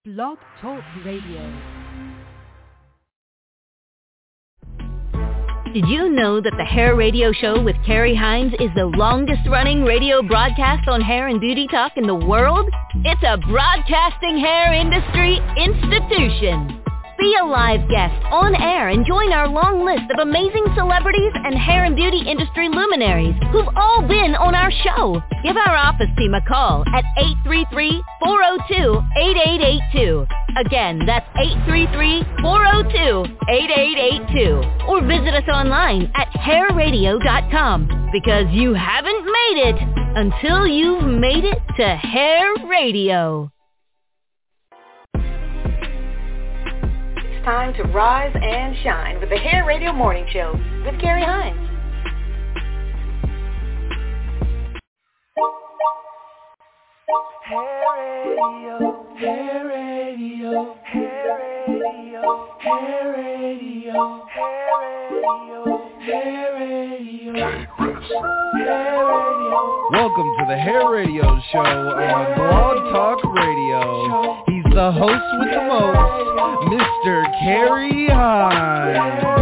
Blog Talk Radio. Did you know that the Hair Radio Show with Carrie Hines is the longest-running radio broadcast on hair and beauty talk in the world? It's a broadcasting hair industry institution. Be a live guest on air and join our long list of amazing celebrities and hair and beauty industry luminaries who've all been on our show. Give our office team a call at 833-402-8882. Again, that's 833-402-8882. Or visit us online at hairradio.com, because you haven't made it until you've made it to Hair Radio. Time to rise and shine with the Hair Radio Morning Show with Carrie Hines. Hair Radio, Hair Radio, Hair Radio, Hair Radio, Hair Radio, Hair Radio, Hair Radio. Welcome to the Hair Radio Show on Blog Talk Radio. He's the host with the most, Mr. Carrie Hines.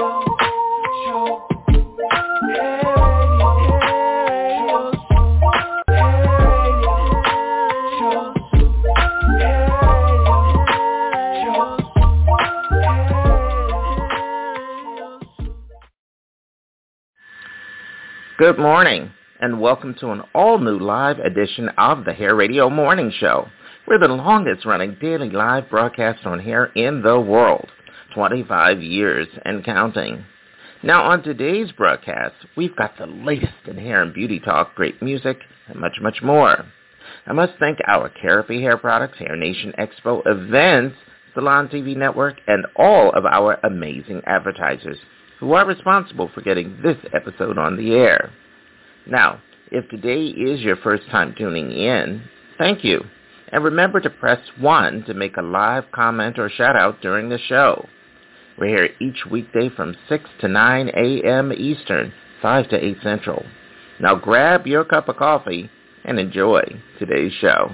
Good morning, and welcome to an all-new live edition of the Hair Radio Morning Show. We're the longest-running daily live broadcast on hair in the world, 25 years and counting. Now, on today's broadcast, we've got the latest in hair and beauty talk, great music, and much, much more. I must thank our Carapy Hair Products, Hair Nation Expo events, Salon TV Network, and all of our amazing advertisers who are responsible for getting this episode on the air. Now, if today is your first time tuning in, thank you. And remember to press 1 to make a live comment or shout-out during the show. We're here each weekday from 6 to 9 a.m. Eastern, 5 to 8 Central. Now grab your cup of coffee and enjoy today's show.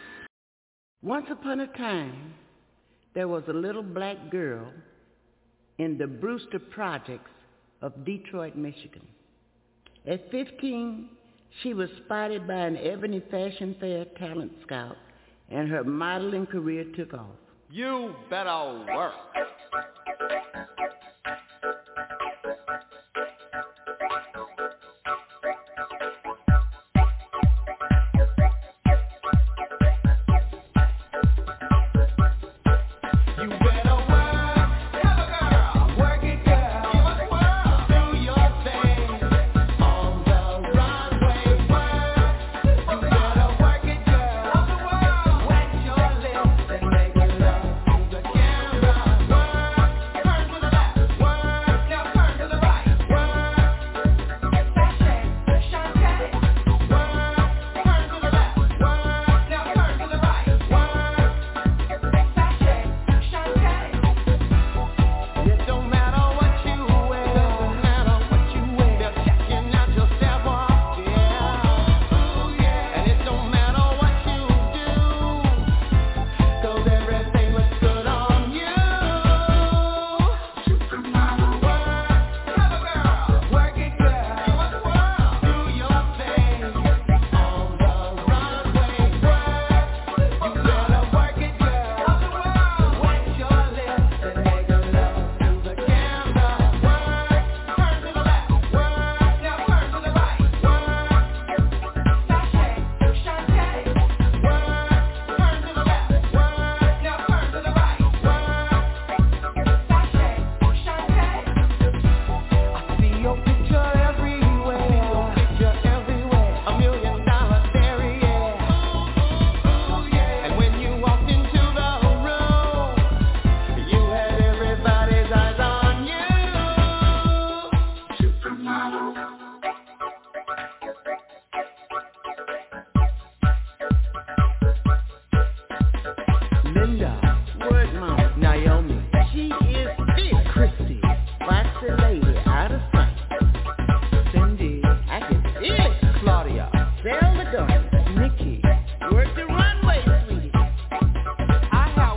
Once upon a time, there was a little black girl in the Brewster Projects of Detroit, Michigan. At 15, she was spotted by an Ebony Fashion Fair talent scout, and her modeling career took off. You better work. Nikki, work the runway, sweetie. I have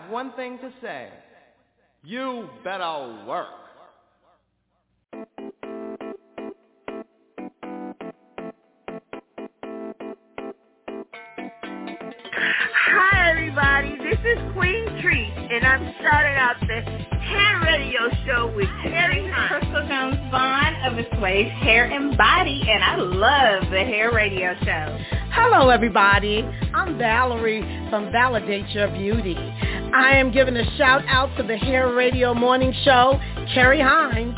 have one thing to say. You better work. Hi, everybody. This is Queen Treat, and I'm starting out the Hair Radio Show with Carrie Hines. Crystal Jones Vaughn of Assuage Hair and Body, and I love the Hair Radio Show. Hello, everybody. I'm Valerie from Validate Your Beauty. I am giving a shout out to the Hair Radio Morning Show, Carrie Hines.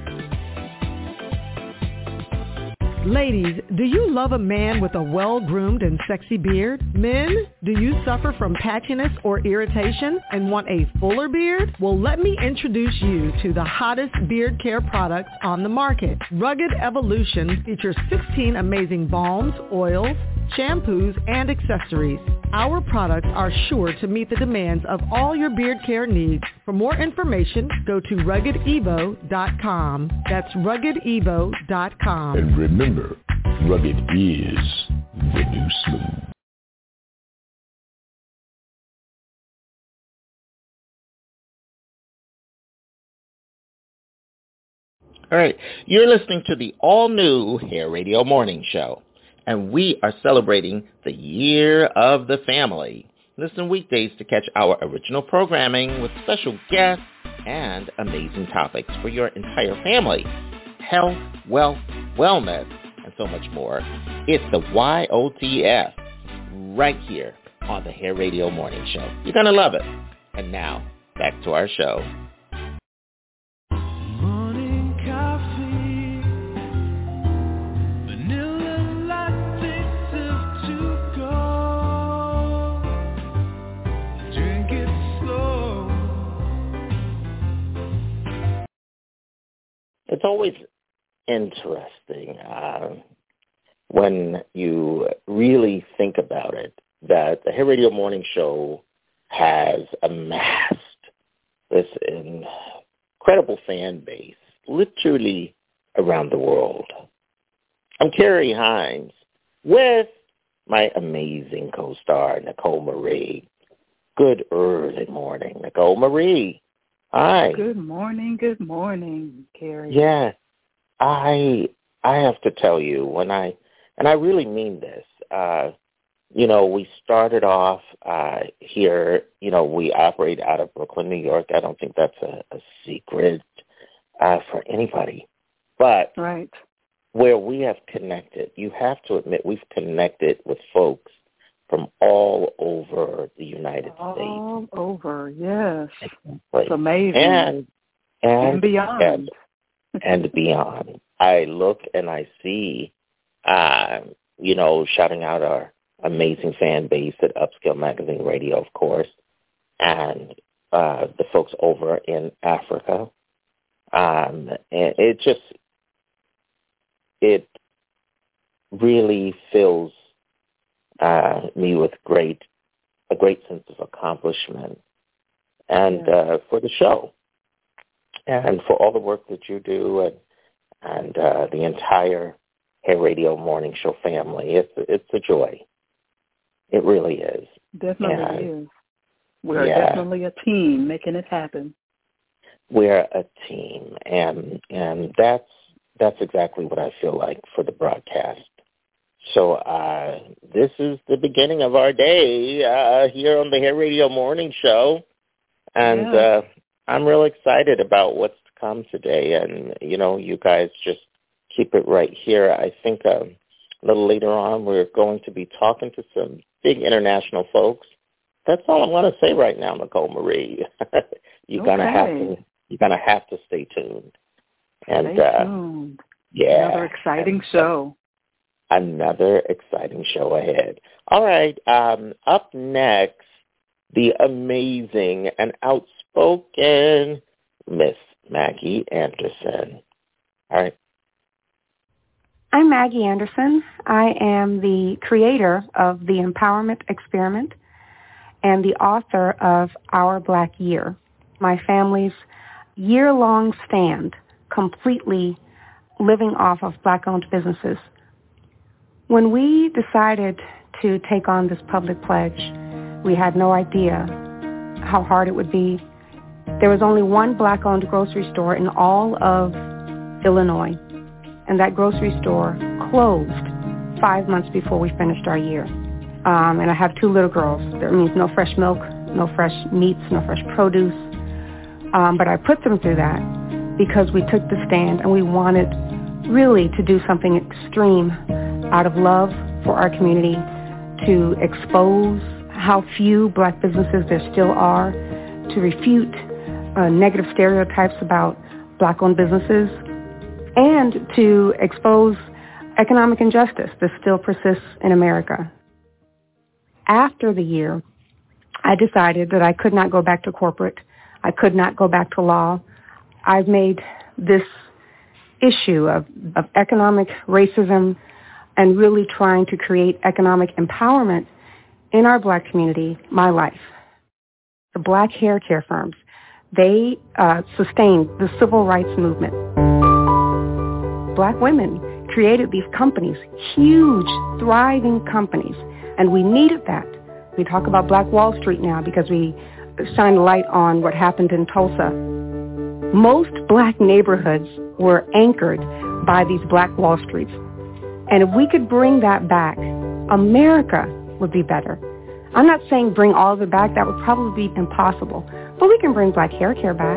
Ladies, do you love a man with a well-groomed and sexy beard? Men, do you suffer from patchiness or irritation and want a fuller beard? Well, let me introduce you to the hottest beard care products on the market. Rugged Evolution features 16 amazing balms, oils, shampoos, and accessories. Our products are sure to meet the demands of all your beard care needs. For more information, go to RuggedEvo.com. That's RuggedEvo.com. And remember, rugged is the new smooth. All right, you're listening to the all-new Hair Radio Morning Show, and we are celebrating the Year of the Family. Listen weekdays to catch our original programming with special guests and amazing topics for your entire family. Health, wealth, wellness, and so much more. It's the YOTF right here on the Hair Radio Morning Show. You're going to love it. And now, back to our show. It's always interesting when you really think about it that the Hair Radio Morning Show has amassed this incredible fan base literally around the world. I'm Carrie Hines with my amazing co-star, Nicole Marie. Good early morning, Nicole Marie. Hi. Good morning, Carrie. Yeah, I have to tell you, and I really mean this, we started off here, we operate out of Brooklyn, New York. I don't think that's a secret for anybody. But right. Where we have connected, you have to admit we've connected with folks from all over the United States. All over, yes. Exactly. It's amazing. And beyond. And beyond. I look and I see, shouting out our amazing fan base at Upscale Magazine Radio, of course, and the folks over in Africa. And it really fills me with a great sense of accomplishment, and for the show, and for all the work that you do, and the entire Hair Radio Morning Show family. It's a joy. It really is. Definitely is. We're definitely a team making it happen. We're a team, and that's exactly what I feel like for the broadcast. So this is the beginning of our day here on the Hair Radio Morning Show, and I'm real excited about what's to come today. And, you guys just keep it right here. I think a little later on we're going to be talking to some big international folks. That's all I'm going to say right now, Nicole Marie. You're gonna have to stay tuned. And stay tuned. Another exciting show. Another exciting show ahead. All right, up next, the amazing and outspoken Miss Maggie Anderson. All right. I'm Maggie Anderson. I am the creator of the Empowerment Experiment and the author of Our Black Year, my family's year-long stand, completely living off of Black-owned businesses. When we decided to take on this public pledge, we had no idea how hard it would be. There was only one black-owned grocery store in all of Illinois, and that grocery store closed 5 months before we finished our year. And I have 2 little girls. That means no fresh milk, no fresh meats, no fresh produce. But I put them through that because we took the stand and we wanted really to do something extreme out of love for our community, to expose how few black businesses there still are, to refute negative stereotypes about black-owned businesses, and to expose economic injustice that still persists in America. After the year, I decided that I could not go back to corporate. I could not go back to law. I've made this issue of economic racism and really trying to create economic empowerment in our black community my life. The black hair care firms, they sustained the civil rights movement. Black women created these companies, huge, thriving companies, and we needed that. We talk about Black Wall Street now because we shine a light on what happened in Tulsa. Most black neighborhoods were anchored by these Black Wall Streets. And if we could bring that back, America would be better. I'm not saying bring all of it back. That would probably be impossible. But we can bring black hair care back.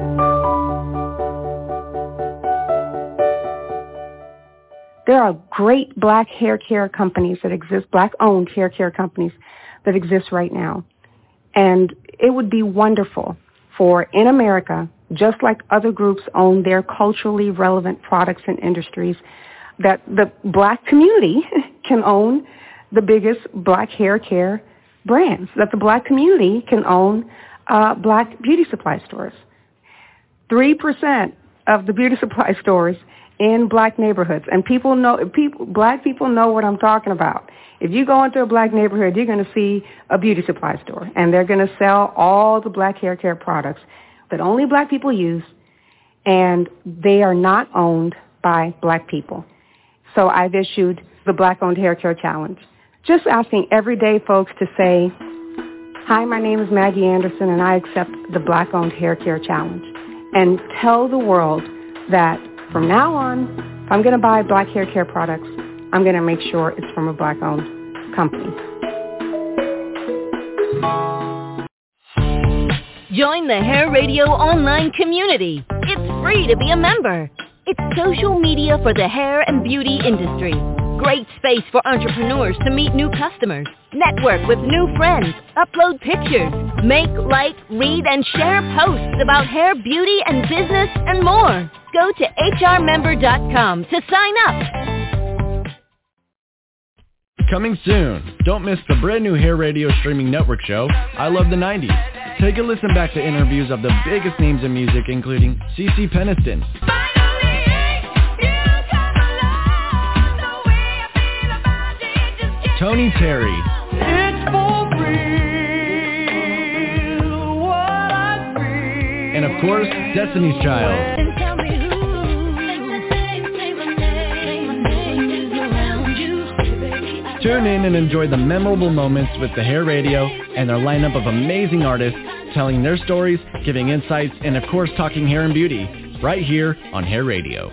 There are great black hair care companies that exist, black-owned hair care companies that exist right now. And it would be wonderful for, in America, just like other groups own their culturally relevant products and industries, that the black community can own the biggest black hair care brands, that the black community can own black beauty supply stores. 3% of the beauty supply stores in black neighborhoods, and black people know what I'm talking about. If you go into a black neighborhood, you're going to see a beauty supply store, and they're going to sell all the black hair care products that only black people use, and they are not owned by black people. So I've issued the Black-Owned Hair Care Challenge, just asking everyday folks to say, hi, my name is Maggie Anderson, and I accept the Black-Owned Hair Care Challenge, and tell the world that from now on, if I'm going to buy black hair care products, I'm going to make sure it's from a black-owned company. Join the Hair Radio online community. It's free to be a member. It's social media for the hair and beauty industry. Great space for entrepreneurs to meet new customers, network with new friends, upload pictures, make, like, read, and share posts about hair, beauty, and business, and more. Go to hrmember.com to sign up. Coming soon. Don't miss the brand new Hair Radio streaming network show, I Love the 90s. Take a listen back to interviews of the biggest names in music, including CeCe Peniston, Tony Terry, It's for real, what I feel. and of course, Destiny's Child. Tune in and enjoy the memorable moments with the Hair Radio and their lineup of amazing artists telling their stories, giving insights, and of course talking hair and beauty, right here on Hair Radio.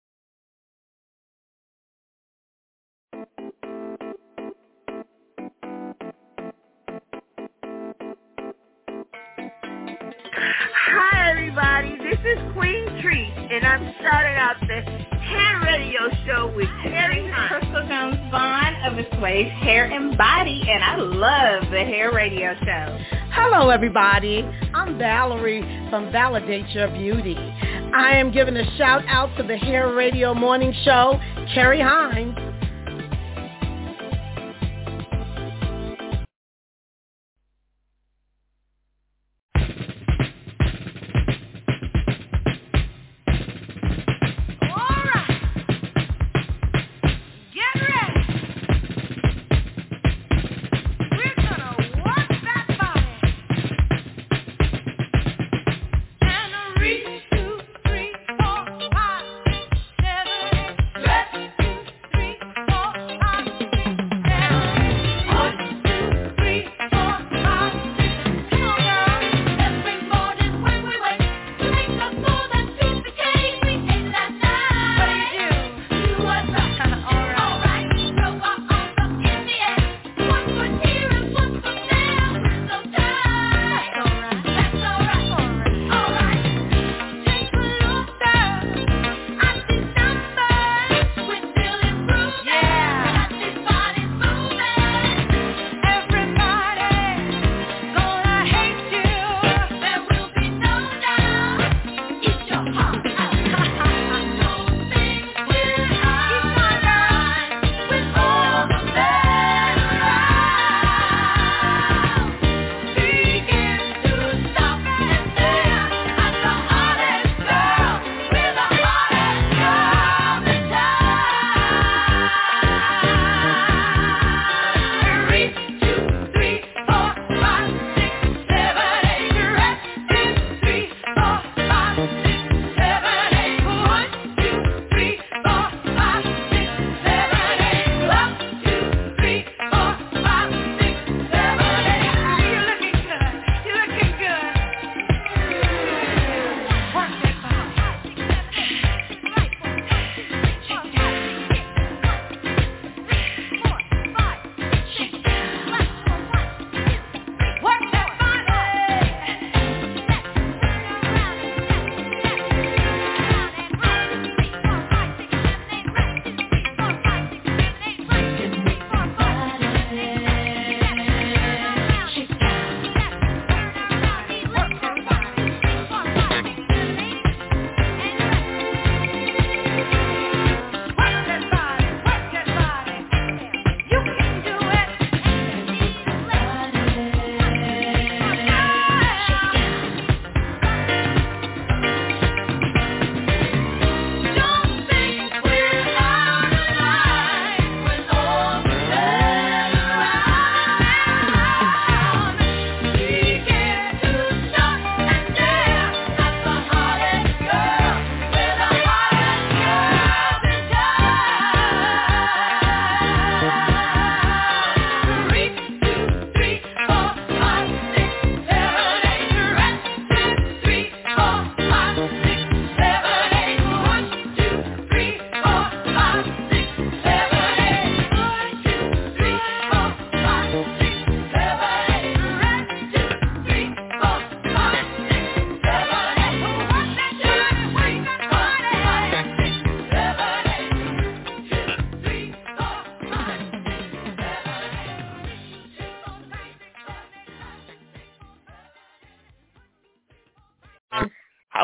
Hi, everybody. This is Queen Treat, and I'm starting out the Hair Radio Show with Carrie Hines. Crystal Jones Vaughn of Assuage Hair and Body, and I love the Hair Radio Show. Hello, everybody. I'm Valerie from Validate Your Beauty. I am giving a shout out to the Hair Radio Morning Show, Carrie Hines.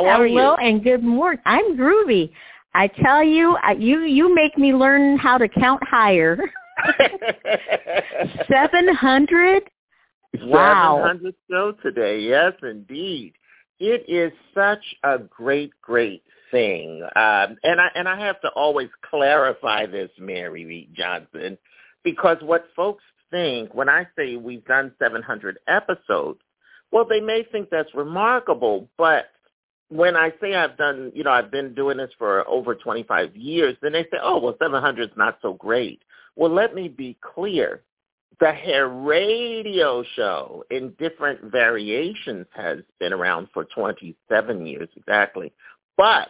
How are you? Hello and good morning. I'm groovy. I tell you, you make me learn how to count higher. 700? Wow. 700 show today. Yes, indeed. It is such a great thing. And I have to always clarify this, Mary Reed Johnson, because what folks think when I say we've done 700 episodes, well, they may think that's remarkable, but when I say I've been doing this for over 25 years, then they say, oh, well, 700 is not so great. Well, let me be clear. The Hair Radio Show in different variations has been around for 27 years exactly. But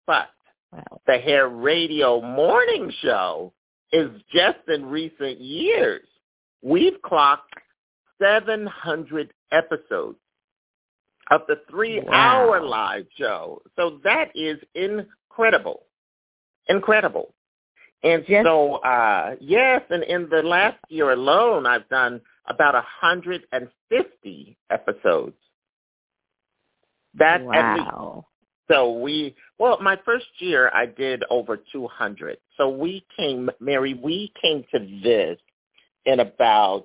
the Hair Radio Morning Show is just in recent years. We've clocked 700 episodes of the 3-hour live show. So that is incredible. Incredible. And so, yes, and in the last year alone, I've done about 150 episodes. That's at least. So my first year I did over 200. So Mary, we came to this in about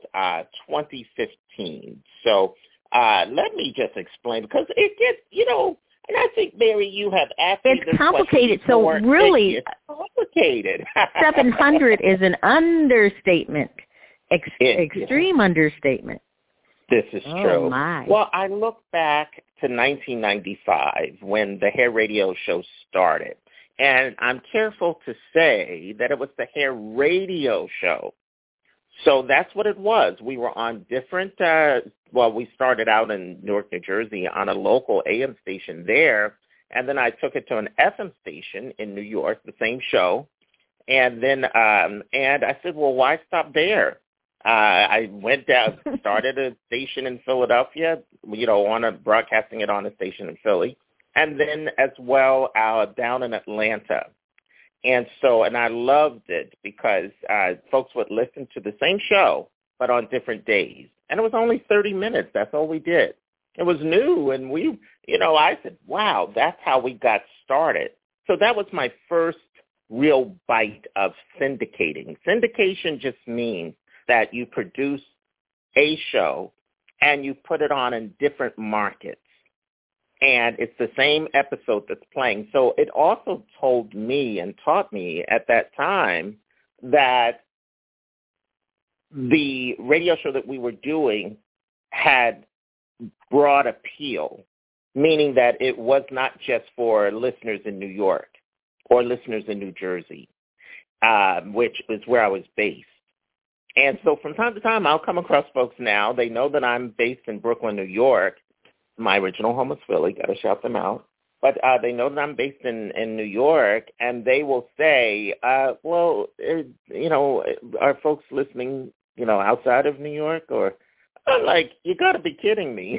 2015. So let me just explain, because it gets, and I think, Mary, you have asked me this complicated. So really, it's complicated. 700 is an understatement, extreme understatement. This is true. Oh, my. Well, I look back to 1995 when the Hair Radio Show started, and I'm careful to say that it was the Hair Radio Show. So that's what it was. We were on different, we started out in Newark, New Jersey on a local AM station there, and then I took it to an FM station in New York, the same show, and then and I said, well, why stop there? I went down, started a station in Philadelphia, broadcasting it on a station in Philly, and then as well down in Atlanta. And I loved it because folks would listen to the same show, but on different days. And it was only 30 minutes. That's all we did. It was new. And I said, wow, that's how we got started. So that was my first real bite of syndicating. Syndication just means that you produce a show and you put it on in different markets. And it's the same episode that's playing. So it also told me and taught me at that time that the radio show that we were doing had broad appeal, meaning that it was not just for listeners in New York or listeners in New Jersey, which is where I was based. And so from time to time, I'll come across folks now. They know that I'm based in Brooklyn, New York. My original home is Philly. Got to shout them out. But they know that I'm based in New York, and they will say, are folks listening, outside of New York? Or I'm like, you got to be kidding me.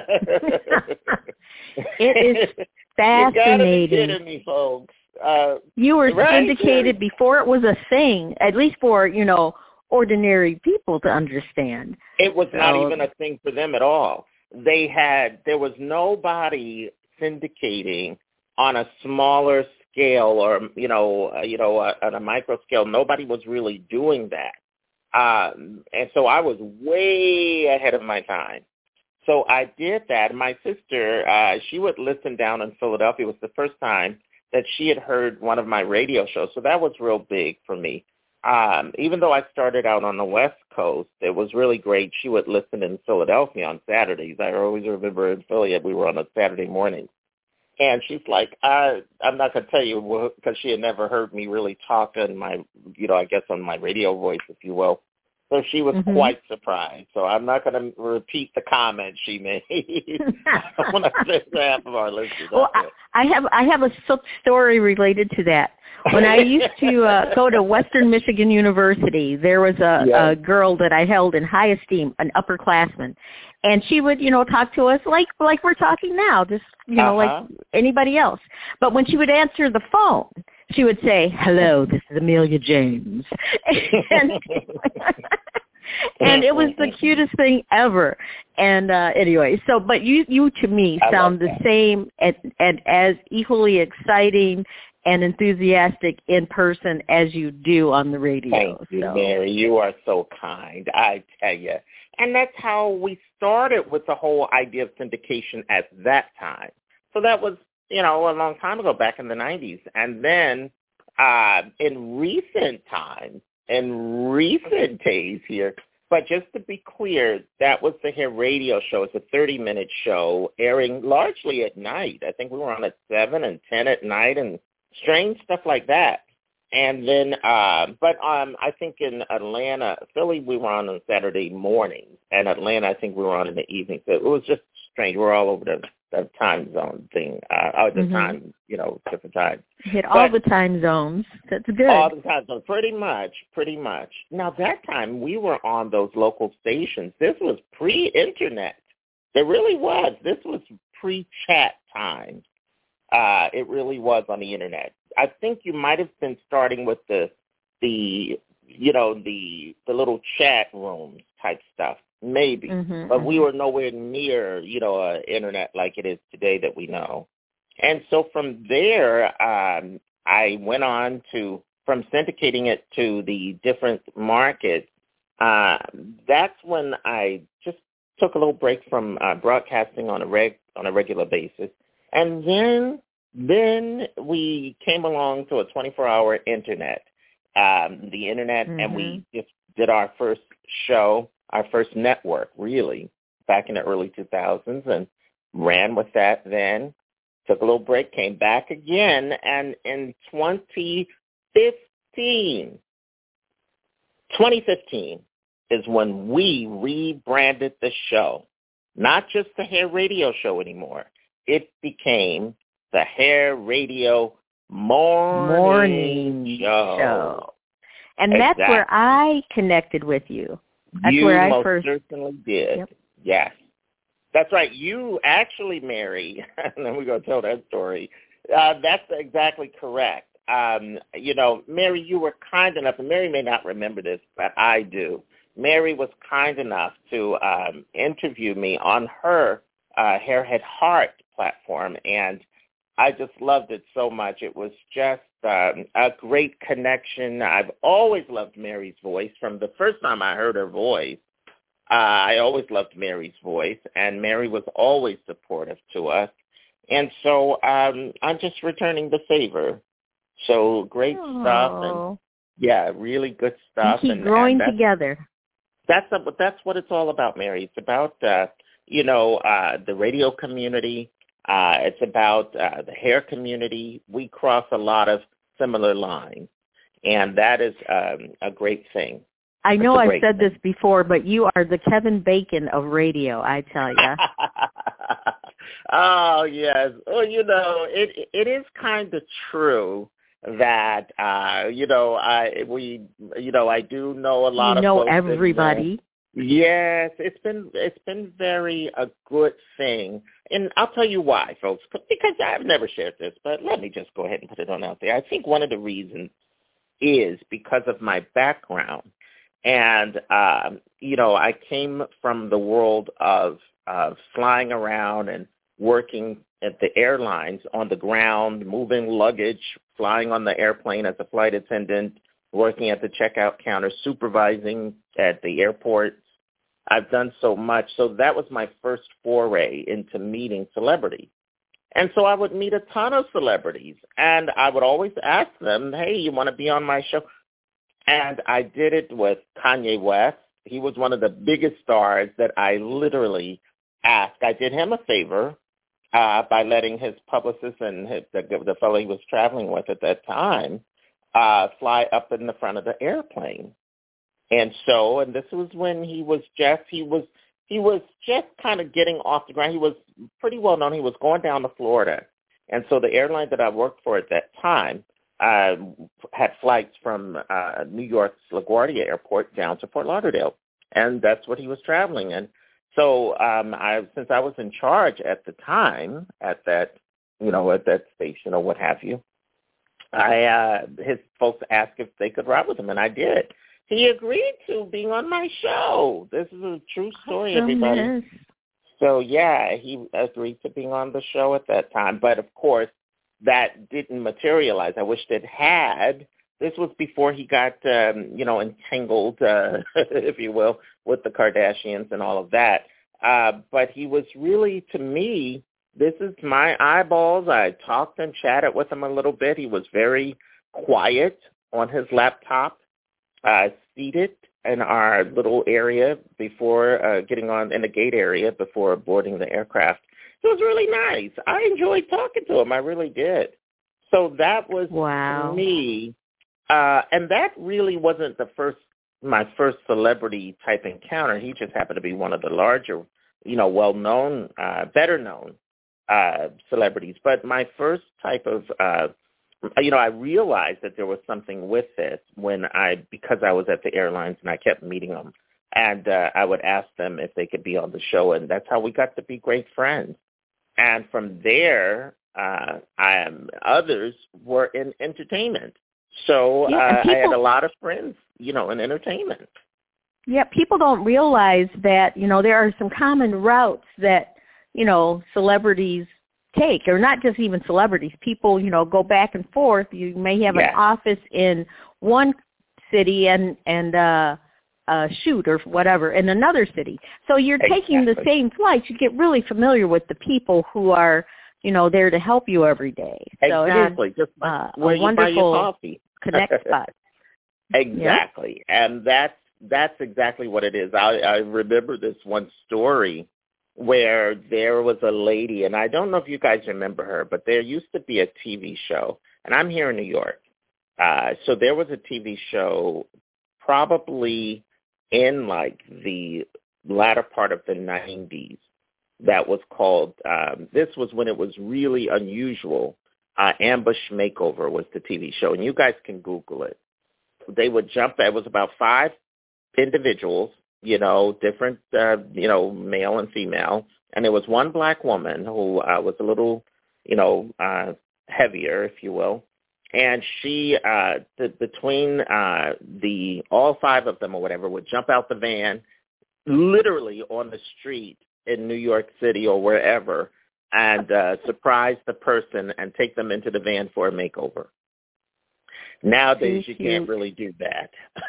It is fascinating. You got to be kidding me, folks. You were syndicated before it was a thing, at least for, ordinary people to understand. It was not even a thing for them at all. There was nobody syndicating on a smaller scale or, on a micro scale. Nobody was really doing that. And so I was way ahead of my time. So I did that. My sister, she would listen down in Philadelphia. It was the first time that she had heard one of my radio shows. So that was real big for me. Even though I started out on the West Coast, it was really great. She would listen in Philadelphia on Saturdays. I always remember in Philly, we were on a Saturday morning. And she's like, I'm not going to tell you, because she had never heard me really talk in my, I guess on my radio voice, if you will. So she was quite surprised. So I'm not going to repeat the comment she made. I want to say half of our listeners. Well, I have a story related to that. When I used to go to Western Michigan University, there was a girl that I held in high esteem, an upperclassman, and she would, talk to us like we're talking now, just like anybody else. But when she would answer the phone, she would say, "Hello, this is Amelia James," And it was the cutest thing ever. And anyway, so, but you to me sound the same and as equally exciting and enthusiastic in person as you do on the radio. Thank you, Mary. You are so kind, I tell you. And that's how we started with the whole idea of syndication at that time. So that was, a long time ago, back in the 90s. And then in recent times, in recent days here, but just to be clear, that was the Hair Radio Show. It's a 30-minute show airing largely at night. I think we were on at 7 and 10 at night and strange stuff like that. And then, but I think in Atlanta, Philly, we were on Saturday mornings. And Atlanta, I think we were on in the evening. So it was just strange. We're all over the time zone thing, the time, different times. Hit all the time zones. That's good. All the time zones, pretty much. Now, that time we were on those local stations. This was pre-internet. It really was. This was pre-chat time. It really was on the internet. I think you might have been starting with the little chat rooms type stuff, maybe. But we were nowhere near, internet like it is today that we know. And so from there, I went on from syndicating it to the different markets. That's when I just took a little break from broadcasting on a regular basis. And then we came along to a 24-hour internet, the internet, and we just did our first show, our first network, really, back in the early 2000s, and ran with that then. Took a little break, came back again, and in 2015 is when we rebranded the show. Not just the Hair Radio Show anymore. It became the Hair Radio Morning Show. And that's where I connected with you. That's where I first certainly did. Yep. Yes. That's right. You actually, Mary, and then we're going to tell that story. That's exactly correct. Mary, you were kind enough, and Mary may not remember this, but I do. Mary was kind enough to interview me on her Hairhead Heart platform, and I just loved it so much. It was just a great connection. I've always loved Mary's voice. From the first time I heard her voice, I always loved Mary's voice, and Mary was always supportive to us. And so I'm just returning the favor. So great stuff, and really good stuff. We keep growing together. That's what it's all about, Mary. It's about the radio community. It's about the hair community. We cross a lot of similar lines, and that is a great thing. I know I've said this before, but you are the Kevin Bacon of radio, I tell you. Oh, yes. Well, it is kind of true that, I do know a lot of folks. Everybody. Yes, it's been very a good thing. And I'll tell you why, folks, because I've never shared this, but let me just go ahead and put it on out there. I think one of the reasons is because of my background. And, I came from the world of flying around and working at the airlines on the ground, moving luggage, flying on the airplane as a flight attendant, working at the checkout counter, supervising at the airports. I've done so much. So that was my first foray into meeting celebrities. And so I would meet a ton of celebrities, and I would always ask them, hey, you want to be on my show? And I did it with Kanye West. He was one of the biggest stars that I literally asked. I did him a favor by letting his publicist and the fellow he was traveling with at that time fly up in the front of the airplane. And this was when he was just kind of getting off the ground. He was pretty well known. He was going down to Florida. And so the airline that I worked for at that time had flights from New York's LaGuardia Airport down to Fort Lauderdale. And that's what he was traveling in. So since I was in charge at the time at that station or what have you, his folks asked if they could ride with him, and I did. he agreed to being on my show. This is a true story, everybody. So, yeah, he agreed to being on the show at that time. But, of course, that didn't materialize. I wished it had. This was before he got, entangled, if you will, with the Kardashians and all of that. But he was really, to me, this is my eyeballs. I talked and chatted with him a little bit. He was very quiet on his laptop, seated in our little area before getting on in the gate area before boarding the aircraft. It was really nice. I enjoyed talking to him. I really did. So that was to me, and that really wasn't my first celebrity type encounter. He just happened to be one of the larger, well-known, better-known celebrities. But my first type of, I realized that there was something with this because I was at the airlines and I kept meeting them. And I would ask them if they could be on the show, and that's how we got to be great friends. And from there, others were in entertainment. So I had a lot of friends, in entertainment. Yeah, people don't realize that, there are some common routes that, celebrities take, or not just even celebrities. People, go back and forth. You may have an office in one city and shoot or whatever in another city. So you're taking the same flights. You get really familiar with the people who are, there to help you every day. So exactly. It is a wonderful connect spot. Exactly. Yeah. And that's exactly what it is. I remember this one story where there was a lady, and I don't know if you guys remember her, but there used to be a TV show, and I'm here in New York. So there was a TV show probably in like the latter part of the 90s that was called, this was when it was really unusual. Ambush Makeover was the TV show, and you guys can Google it. They would jump, it was about 5 individuals, different, male and female, and there was one black woman who was a little, heavier, if you will, and she, between all 5 of them or whatever, would jump out the van, literally on the street in New York City or wherever, and surprise the person and take them into the van for a makeover. Nowadays, you can't really do that.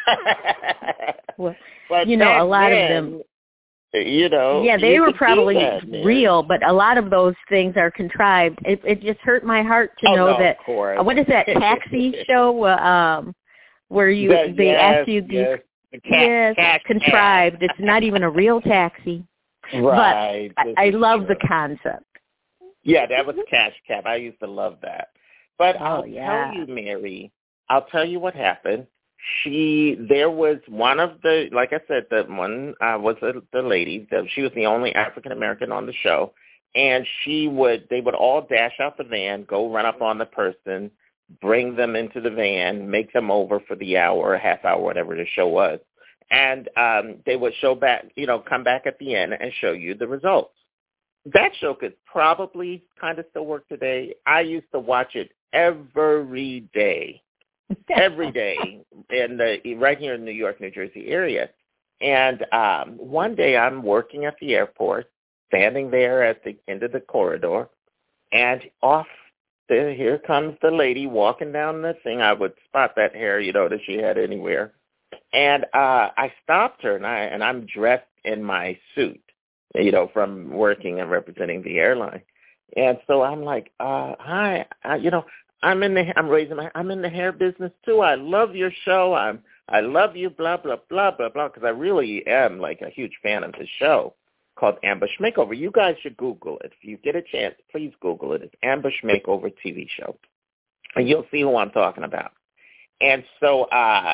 Well, but a lot of them, yeah, they were probably real, but a lot of those things are contrived. It just hurt my heart to know that. What is that Taxi show where they ask you these? Yes, contrived. It's not even a real taxi. Right. But I love the concept. Yeah, that was Cash Cab. I used to love that. But I'll tell you, Mary, I'll tell you what happened. There was one of the, like I said, the one was the lady. She was the only African-American on the show. And they would all dash out the van, go run up on the person, bring them into the van, make them over for the hour, half hour, whatever the show was. And they would come back at the end and show you the results. That show could probably kind of still work today. I used to watch it every day. Every day right here in New York, New Jersey area. And one day I'm working at the airport, standing there at the end of the corridor, and here comes the lady walking down the thing. I would spot that hair, that she had anywhere. And I stopped her, and I'm dressed in my suit, from working and representing the airline. And so I'm like, hi, I'm in the hair business too. I love your show. I love you, blah, blah, blah, blah, blah, because I really am like a huge fan of the show called Ambush Makeover. You guys should Google it. If you get a chance, please Google it. It's Ambush Makeover TV show. And you'll see who I'm talking about. And so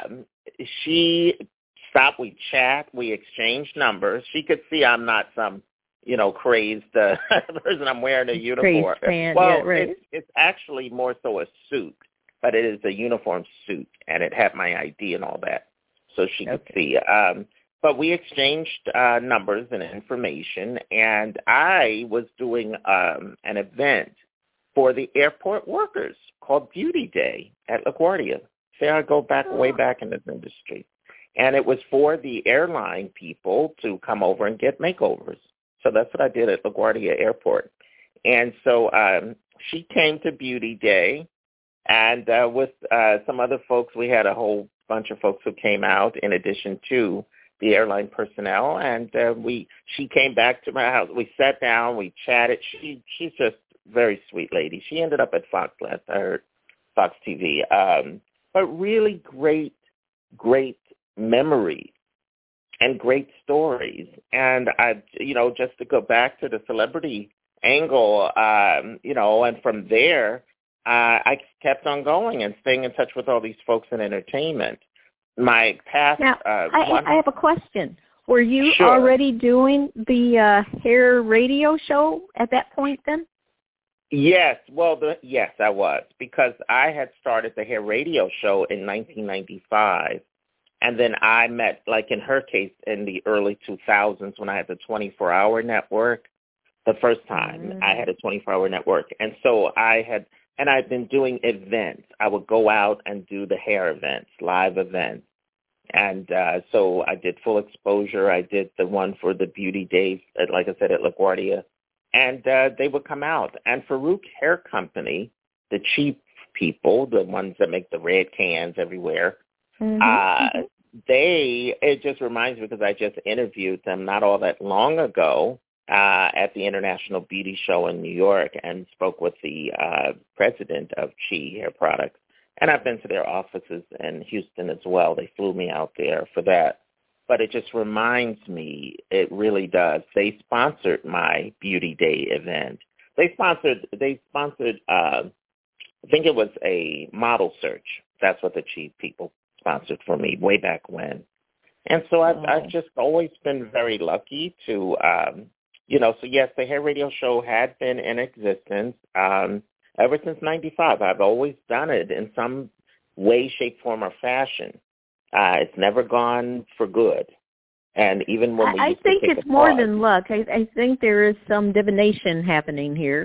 she stopped. We chat. We exchanged numbers. She could see I'm not some crazed person. I'm wearing a uniform. Well, it's actually more so a suit, but it is a uniform suit, and it had my ID and all that, so she could see. But we exchanged numbers and information, and I was doing an event for the airport workers called Beauty Day at LaGuardia. See, I go way back in this industry. And it was for the airline people to come over and get makeovers. So that's what I did at LaGuardia Airport. And so she came to Beauty Day, and with some other folks, we had a whole bunch of folks who came out in addition to the airline personnel. And she came back to my house. We sat down, we chatted. She's just a very sweet lady. She ended up at Fox last, I heard, Fox TV. But really great memories and great stories. And just to go back to the celebrity angle, and from there, I kept on going and staying in touch with all these folks in entertainment. My past... Now, I have a question. Were you Sure. already doing the hair radio show at that point then? Yes. Well, yes, I was, because I had started the hair radio show in 1995. And then I met, like in her case, in the early 2000s when I had the 24-hour network. The first time I had a 24-hour network. And so I'd been doing events. I would go out and do the hair events, live events. And so I did Full Exposure. I did the one for the Beauty Days, like I said, at LaGuardia. And they would come out. And Farouk Hair Company, the cheap people, the ones that make the red cans everywhere, it just reminds me, because I just interviewed them not all that long ago at the International Beauty Show in New York and spoke with the president of Chi Hair Products. And I've been to their offices in Houston as well. They flew me out there for that. But it just reminds me, it really does. They sponsored my Beauty Day event. They sponsored, I think it was a model search. That's what the Chi people sponsored for me way back when. And so I've just always been very lucky to, so yes, the hair radio show had been in existence ever since 95. I've always done it in some way, shape, form, or fashion. It's never gone for good. And even when I think it's more than luck. I think there is some divination happening here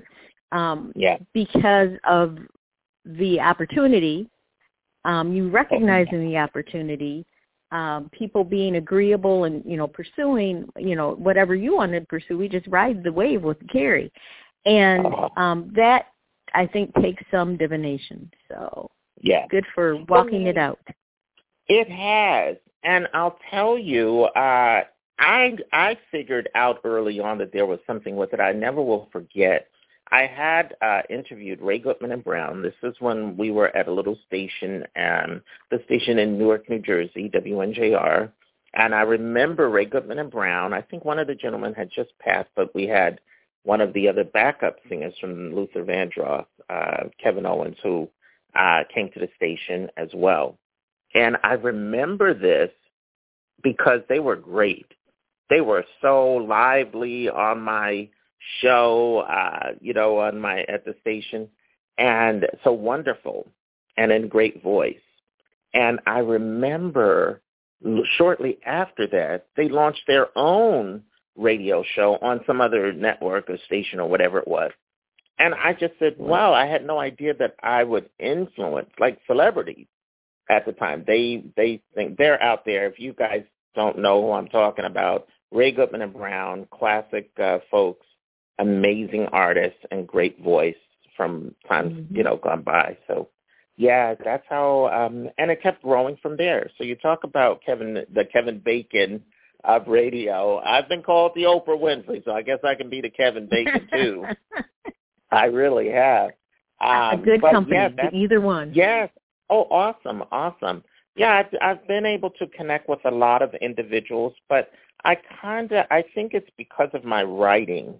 because of the opportunity. You recognizing the opportunity, people being agreeable and, pursuing, whatever you wanted to pursue. We just ride the wave with Carrie. And that, I think, takes some divination. So good for walking it out. It has. And I'll tell you, I figured out early on that there was something with it. I never will forget. I had interviewed Ray Gutman and Brown. This is when we were at a little station, the station in Newark, New Jersey, WNJR. And I remember Ray Gutman and Brown. I think one of the gentlemen had just passed, but we had one of the other backup singers from Luther Vandross, Kevin Owens, who came to the station as well. And I remember this because they were great. They were so lively on my show, at the station, and so wonderful and in great voice. And I remember shortly after that, they launched their own radio show on some other network or station or whatever it was. And I just said, wow, I had no idea that I would influence, like, celebrities at the time. They think they're out there. If you guys don't know who I'm talking about, Ray Gutman and Brown, classic folks, amazing artists and great voice from times, gone by. So, yeah, that's how, and it kept growing from there. So you talk about the Kevin Bacon of radio. I've been called the Oprah Winfrey, so I guess I can be the Kevin Bacon too. I really have. A good company, either one. Yes. Oh, awesome. Yeah, I've been able to connect with a lot of individuals, but I think it's because of my writing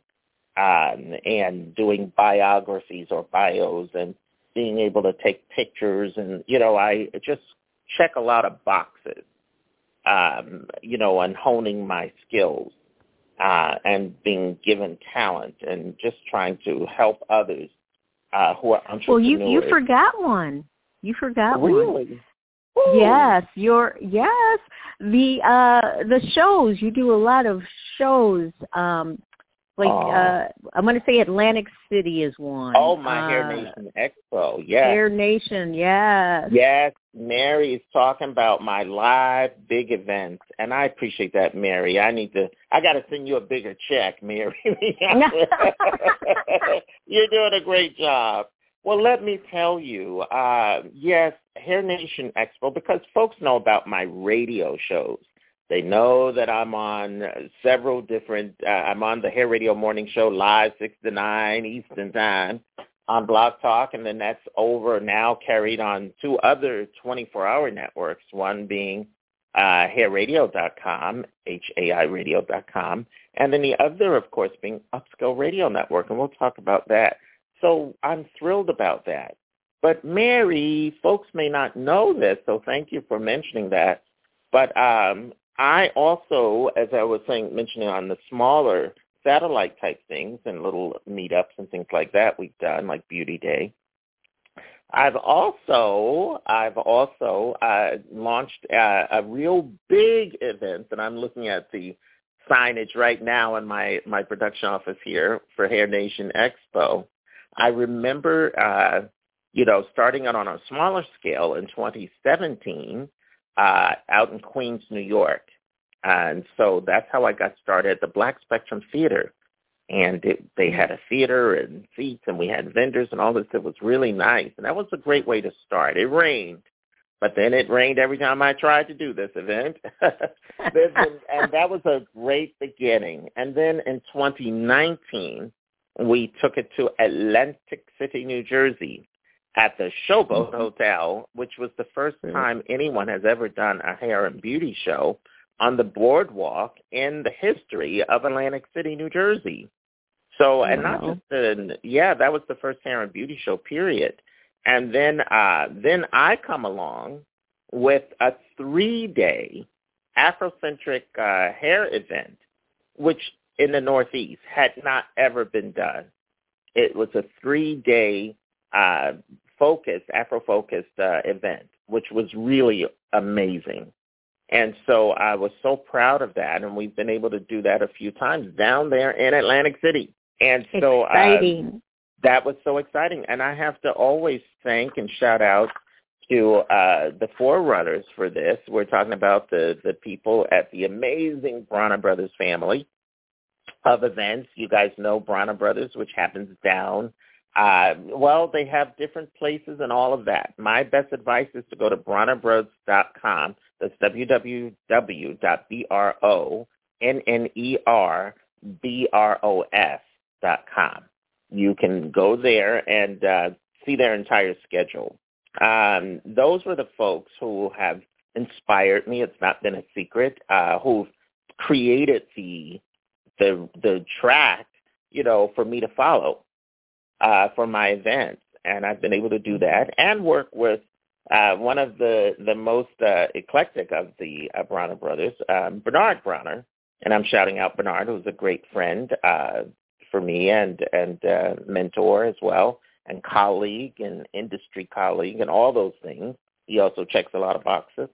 and doing biographies or bios and being able to take pictures and, I just check a lot of boxes, and honing my skills and being given talent and just trying to help others who are entrepreneurs. Well, you forgot one. You forgot one. Really? Yes, the shows. You do a lot of shows. Like, I'm going to say Atlantic City is one. Oh, my Hair Nation Expo, yes. Hair Nation, yes. Yes, Mary is talking about my live big events, and I appreciate that, Mary. I got to send you a bigger check, Mary. You're doing a great job. Well, let me tell you, yes, Hair Nation Expo, because folks know about my radio shows. They know that I'm on several different, I'm on the Hair Radio Morning Show live 6 to 9 Eastern Time on Blog Talk, and then that's over now carried on 2 other 24-hour networks, one being hairradio.com, HAIradio.com, and then the other, of course, being Upscale Radio Network, and we'll talk about that. So I'm thrilled about that. But Mary, folks may not know this, so thank you for mentioning that, but I also, as I was mentioning on the smaller satellite type things and little meetups and things like that we've done, like Beauty Day, I've also launched a real big event, and I'm looking at the signage right now in my production office here for Hair Nation Expo. I remember, starting out on a smaller scale in 2017, out in Queens, New York. And so that's how I got started at the Black Spectrum Theater. And they had a theater and seats, and we had vendors and all this. It was really nice. And that was a great way to start. It rained, but then it rained every time I tried to do this event. And that was a great beginning. And then in 2019, we took it to Atlantic City, New Jersey, at the Showboat Hotel, which was the first time anyone has ever done a hair and beauty show on the boardwalk in the history of Atlantic City, New Jersey. So, and not just that was the first hair and beauty show, period. And then I come along with a 3-day Afrocentric hair event, which in the Northeast had not ever been done. It was a 3-day Afro-focused event, which was really amazing. And so I was so proud of that, and we've been able to do that a few times down there in Atlantic City. And so that was so exciting. And I have to always thank and shout out to the forerunners for this. We're talking about the people at the amazing Bronner Brothers family of events. You guys know Bronner Brothers, which happens down. They have different places and all of that. My best advice is to go to bronnerbros.com. That's www.bronnerbros.com. You can go there and see their entire schedule. Those were the folks who have inspired me. It's not been a secret. Who've created the track, for me to follow for my events, and I've been able to do that and work with one of the most eclectic of the Bronner brothers, Bernard Bronner, and I'm shouting out Bernard, who's a great friend for me and mentor as well, and colleague and industry colleague and all those things. He also checks a lot of boxes.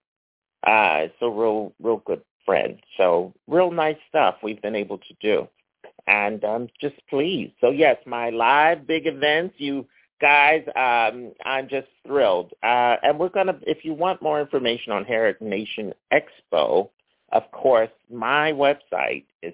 So real good friend. So real nice stuff we've been able to do. And I'm just pleased. So, yes, my live big events, you guys, I'm just thrilled. And we're going to, if you want more information on Hair Nation Expo, of course, my website is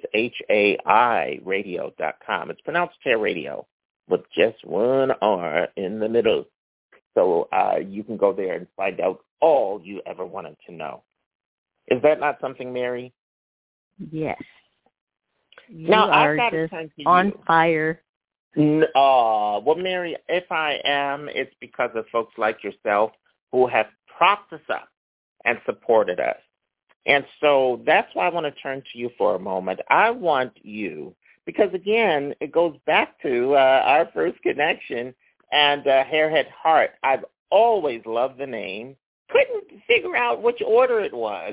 HAIradio.com. It's pronounced Hair Radio with just one R in the middle. So you can go there and find out all you ever wanted to know. Is that not something, Mary? Yes. You now, are just on fire. Well, Mary, if I am, it's because of folks like yourself who have propped us up and supported us. And so that's why I want to turn to you for a moment. I want you, because, again, it goes back to our first connection and Hairhead Heart. I've always loved the name. Couldn't figure out which order it was.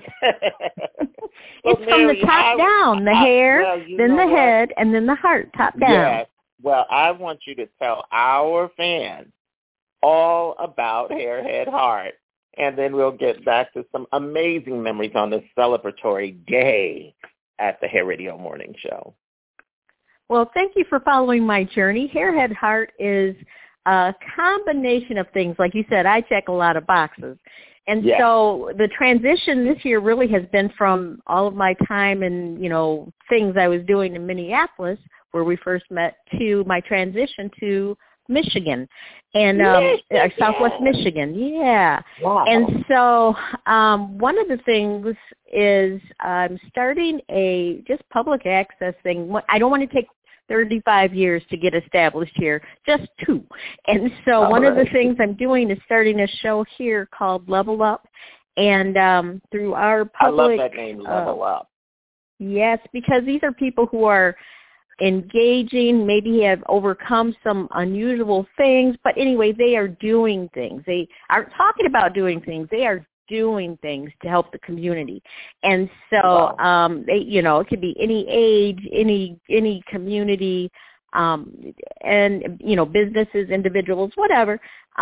It's Mary, from the top down, the hair, then the head, and then the heart, top down. Yes. Well, I want you to tell our fans all about Hairhead Heart, and then we'll get back to some amazing memories on this celebratory day at the Hair Radio Morning Show. Well, thank you for following my journey. Hairhead Heart is a combination of things. Like you said, I check a lot of boxes. And so the transition this year really has been from all of my time and, things I was doing in Minneapolis, where we first met, to my transition to Michigan and Southwest Michigan. Yeah. Wow. And so one of the things is I'm starting a just public access thing. I don't want to take 35 years to get established here, just 2. And so one of the things I'm doing is starting a show here called Level Up. And through our public... I love that name, Level Up. Yes, because these are people who are engaging, maybe have overcome some unusual things, but anyway, they are doing things. They aren't talking about doing things. They are doing things to help the community. And so it could be any age, any community, and businesses, individuals, whatever,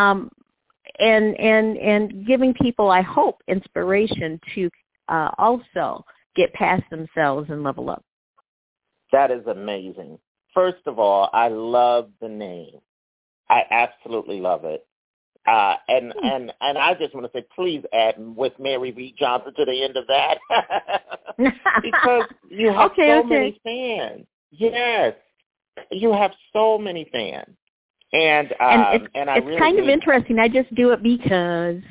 and giving people, I hope, inspiration to also get past themselves and level up. That is amazing. First of all, I love the name. I absolutely love it. And I just want to say, please add with Mary Reed Johnson to the end of that, because you have many fans. Yes, you have so many fans, and it's really kind of interesting. I just do it because.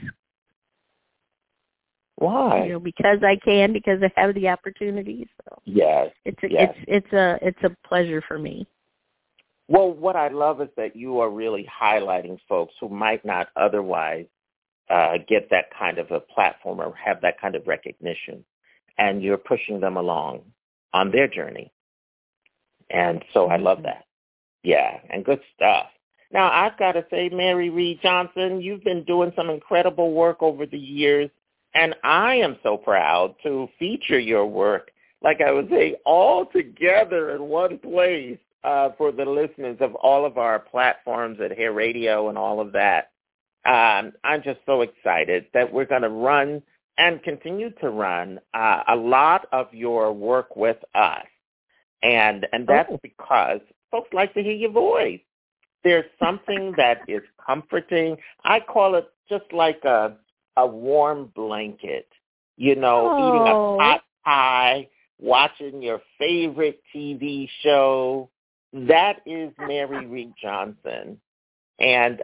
Why? Because I can, because I have the opportunity. So yes, it's a pleasure for me. Well, what I love is that you are really highlighting folks who might not otherwise get that kind of a platform or have that kind of recognition, and you're pushing them along on their journey. And so I love that. Yeah, and good stuff. Now, I've got to say, Mary Reed Johnson, you've been doing some incredible work over the years, and I am so proud to feature your work, like I would say, all together in one place. For the listeners of all of our platforms at Hair Radio and all of that. I'm just so excited that we're going to run and continue to run a lot of your work with us. And that's because folks like to hear your voice. There's something that is comforting. I call it just like a warm blanket, eating a hot pie, watching your favorite TV show. That is Mary Reed Johnson. And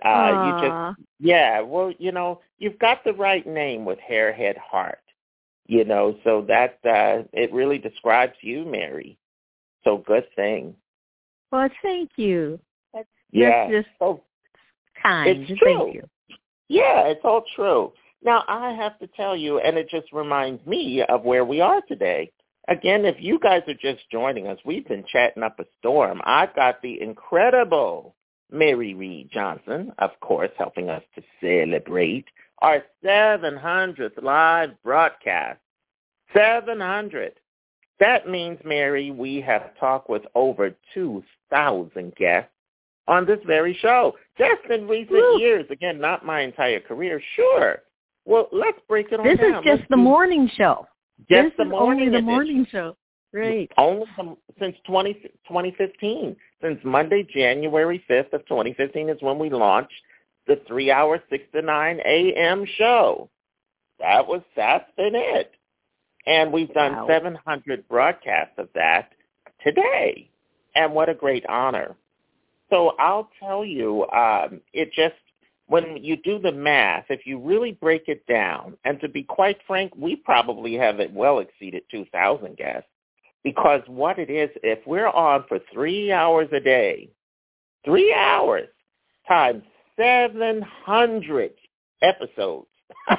you've got the right name with Hairhead Heart, so that it really describes you, Mary. So good thing. Well, thank you. That's just so kind. It's true. Thank you. Yeah, it's all true. Now, I have to tell you, and it just reminds me of where we are today. Again, if you guys are just joining us, we've been chatting up a storm. I've got the incredible Mary Reed Johnson, of course, helping us to celebrate our 700th live broadcast. 700. That means, Mary, we have talked with over 2,000 guests on this very show, just in recent years. Again, not my entire career, sure. Well, let's break it on down. This is just the morning show. Just this is only the morning show. Great. Only since 2015. Since Monday, January 5th of 2015 is when we launched the 3-hour, 6 to 9 a.m. show. That's been it. And we've done 700 broadcasts of that today. And what a great honor. So I'll tell you, when you do the math, if you really break it down, and to be quite frank, we probably have it well exceeded 2,000 guests, because what it is, if we're on for 3 hours a day, 3 hours times 700 episodes,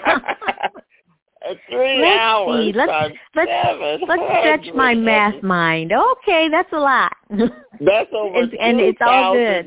3 hours times 700. Let's stretch my math mind. Okay, that's a lot. That's over and it's all good.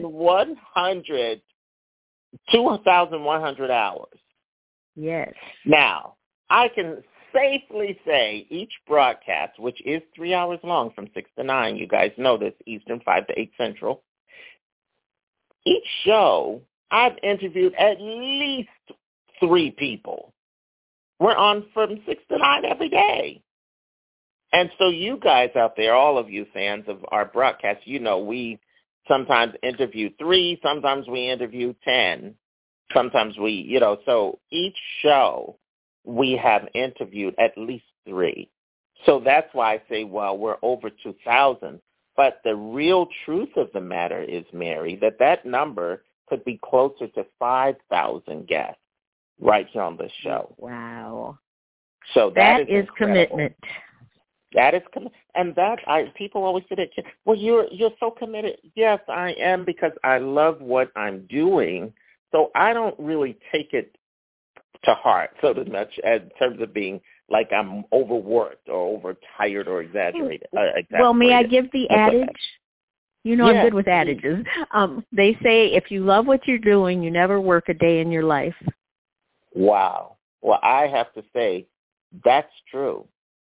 2,100 hours. Yes. Now, I can safely say each broadcast, which is 3 hours long from 6 to 9, you guys know this, Eastern, 5 to 8 Central, each show, I've interviewed at least 3 people. We're on from 6 to 9 every day. And so you guys out there, all of you fans of our broadcast, we sometimes interview 3, sometimes we interview 10, sometimes we, so each show we have interviewed at least 3. So that's why I say, well, we're over 2,000. But the real truth of the matter is, Mary, that number could be closer to 5,000 guests right here on this show. Wow. So that is commitment. That is and people always say that. Well, you're so committed. Yes, I am, because I love what I'm doing. So I don't really take it to heart so much in terms of being like I'm overworked or overtired or exaggerated. Well, may I give the adage? I'm good with adages. They say if you love what you're doing, you never work a day in your life. Wow. Well, I have to say that's true.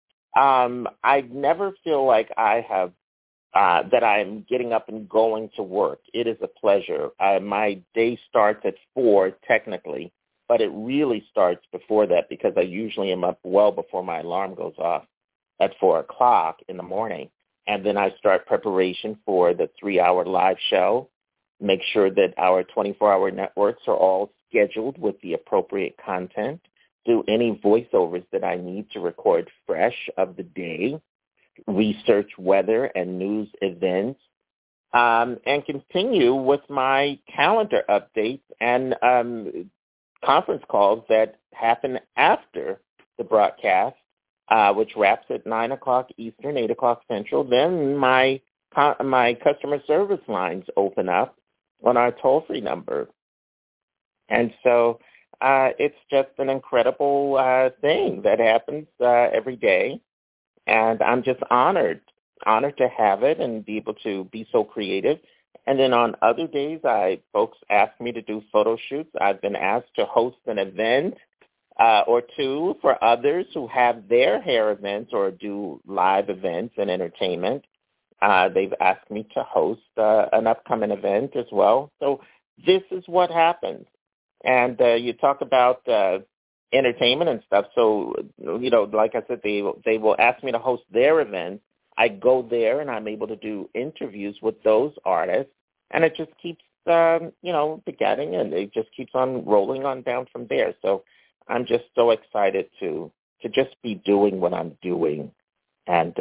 I never feel like I have that I'm getting up and going to work. It is a pleasure. My day starts at 4 technically, but it really starts before that because I usually am up well before my alarm goes off at 4 o'clock in the morning. And then I start preparation for the 3-hour live show, make sure that our 24-hour networks are all scheduled with the appropriate content, do any voiceovers that I need to record fresh of the day, research weather and news events, and continue with my calendar updates and conference calls that happen after the broadcast, which wraps at 9 o'clock Eastern, 8 o'clock Central. Then my customer service lines open up on our toll-free number. And so it's just an incredible thing that happens every day. And I'm just honored to have it and be able to be so creative. And then on other days, folks ask me to do photo shoots. I've been asked to host an event or two for others who have their hair events or do live events and entertainment. They've asked me to host an upcoming event as well. So this is what happens. And you talk about entertainment and stuff. So, like I said, they will ask me to host their event. I go there and I'm able to do interviews with those artists. And it just keeps, begetting, and it just keeps on rolling on down from there. So I'm just so excited to just be doing what I'm doing and,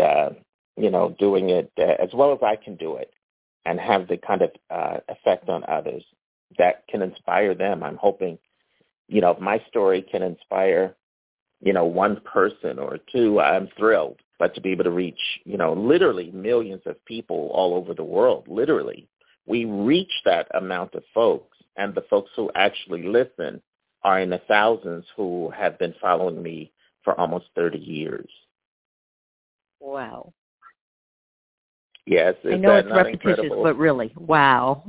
doing it as well as I can do it and have the kind of effect on others that can inspire them. I'm hoping, if my story can inspire, one person or two, I'm thrilled. But to be able to reach, literally millions of people all over the world, literally, we reach that amount of folks. And the folks who actually listen are in the thousands who have been following me for almost 30 years. Wow. Yes. I know it's repetitious, incredible? But really, wow.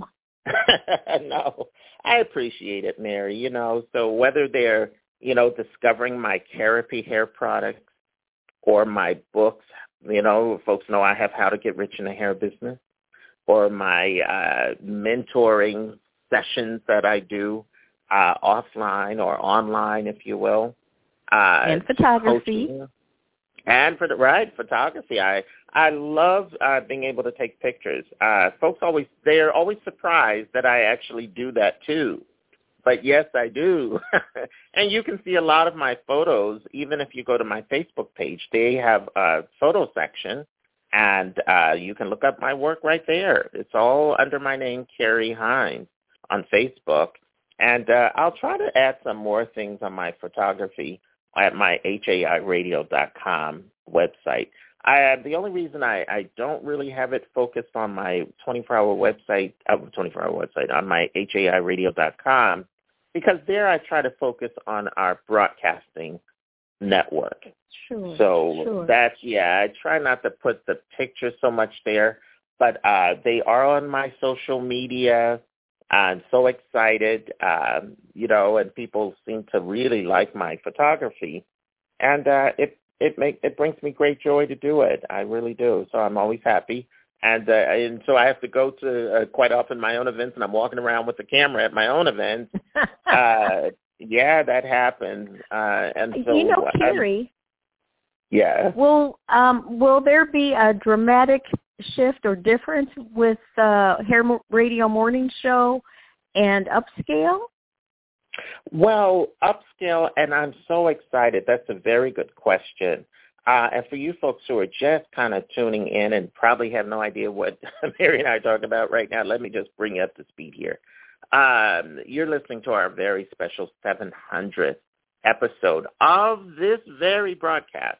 No, I appreciate it, Mary. So whether they're, discovering my Therapy hair products or my books, folks know I have How to Get Rich in the Hair Business, or my mentoring sessions that I do offline or online, if you will. And photography. Coaching. And photography. I love being able to take pictures. Folks they're always surprised that I actually do that too. But yes, I do. And you can see a lot of my photos, even if you go to my Facebook page. They have a photo section, and you can look up my work right there. It's all under my name, Carrie Hines, on Facebook. And I'll try to add some more things on my photography at my HAIradio.com website. The only reason I don't really have it focused on my 24-hour website, on my HAIradio.com, because there I try to focus on our broadcasting network. Sure. So that's, I try not to put the pictures so much there, but they are on my social media. I'm so excited, and people seem to really like my photography, and it brings me great joy to do it. I really do. So I'm always happy, and so I have to go to quite often my own events, and I'm walking around with the camera at my own events. Yeah, that happens, and so Carrie. Yeah. Will there be a dramatic shift or difference with Hair Radio Morning Show and Upscale? Well, Upscale, and I'm so excited. That's a very good question. And for you folks who are just kind of tuning in and probably have no idea what Mary and I are talking about right now, let me just bring you up to speed here. You're listening to our very special 700th episode of this very broadcast.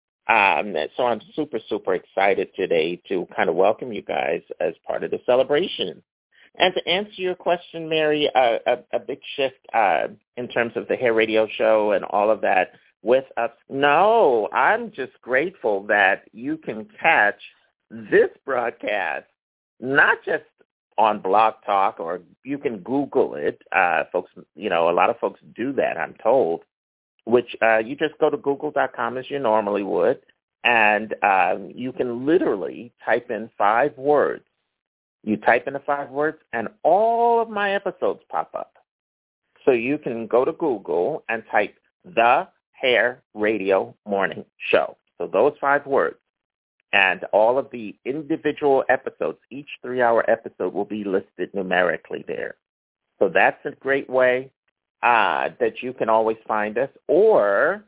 So I'm super, super excited today to kind of welcome you guys as part of the celebration. And to answer your question, Mary, a big shift in terms of the Hair Radio Show and all of that with us. No, I'm just grateful that you can catch this broadcast, not just on Blog Talk, or you can Google it. Folks, a lot of folks do that, I'm told, which you just go to google.com as you normally would, and you can literally type in 5 words. You type in the 5 words, and all of my episodes pop up. So you can go to Google and type The Hair Radio Morning Show. So those 5 words. And all of the individual episodes, each 3-hour episode will be listed numerically there. So that's a great way that you can always find us. Or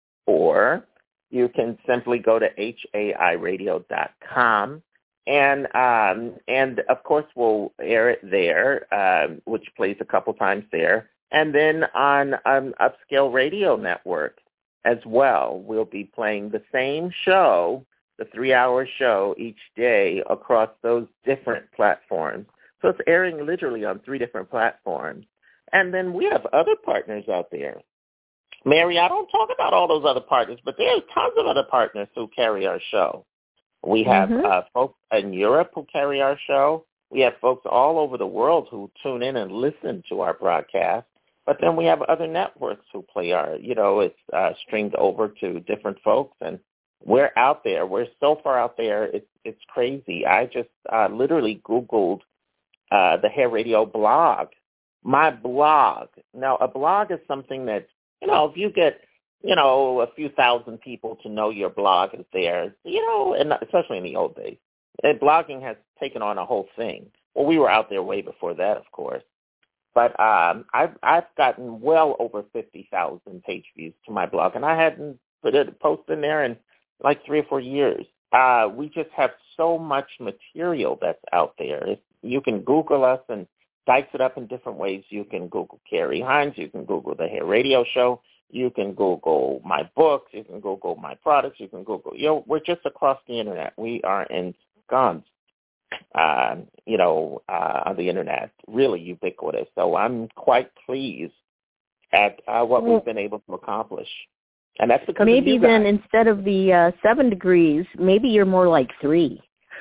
you can simply go to hairadio.com. And of course, we'll air it there, which plays a couple times there. And then on Upscale Radio Network as well, we'll be playing the same show, the 3-hour show each day across those different platforms. So it's airing literally on 3 different platforms. And then we have other partners out there. Mary, I don't talk about all those other partners, but there's tons of other partners who carry our show. We have folks in Europe who carry our show. We have folks all over the world who tune in and listen to our broadcast. But then we have other networks who play our, it's streamed over to different folks. And we're out there. We're so far out there, it's crazy. I just literally Googled the Hair Radio blog, my blog. Now, a blog is something that, if you get, a few thousand people to know your blog is there, and especially in the old days. And blogging has taken on a whole thing. Well, we were out there way before that, of course. But I've gotten well over 50,000 page views to my blog, and I hadn't put a post in there in like 3 or 4 years. We just have so much material that's out there. You can Google us and dice it up in different ways. You can Google Carrie Hines. You can Google the Hair Radio Show. You can Google my books. You can Google my products. You can Google, we're just across the internet. We are ensconced, on the internet, really ubiquitous. So I'm quite pleased at what we've been able to accomplish. And that's because maybe then instead of the 7 degrees, maybe you're more like 3.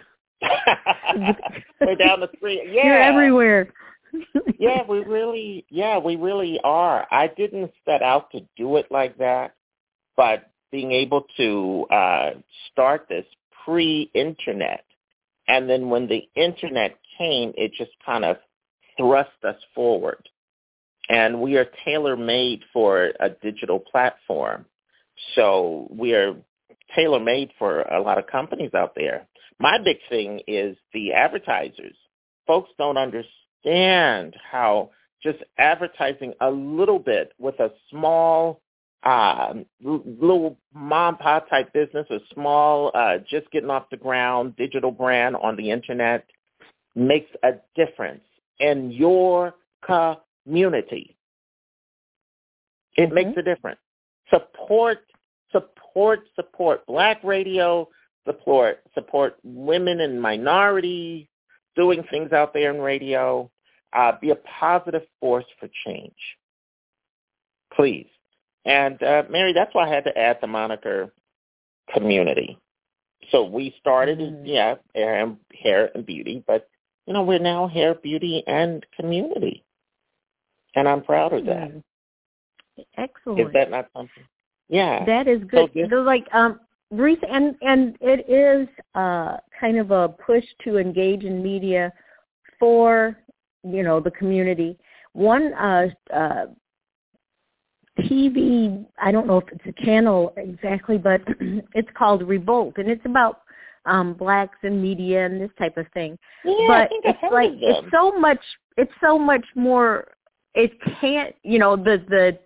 We're down to 3. Yeah. You're everywhere. we really are. I didn't set out to do it like that, but being able to start this pre-internet, and then when the internet came, it just kind of thrust us forward. And we are tailor-made for a digital platform. So we are tailor-made for a lot of companies out there. My big thing is the advertisers. Folks don't understand how just advertising a little bit with a small little mom-pop type business, a small just getting off the ground digital brand on the internet makes a difference in your community. It makes a difference. Support Black radio, support women and minorities doing things out there in radio. Be a positive force for change, please. And Mary, that's why I had to add the moniker community. So we started, hair and beauty, but we're now hair, beauty, and community, and I'm proud of that. Excellent. Is that not something? Yeah, that is good. So like Reese, and it is kind of a push to engage in media for the community. One TV, I don't know if it's a channel exactly, but it's called Revolt, and it's about blacks in media and this type of thing. Yeah, but it's like it's so much more. It can't, the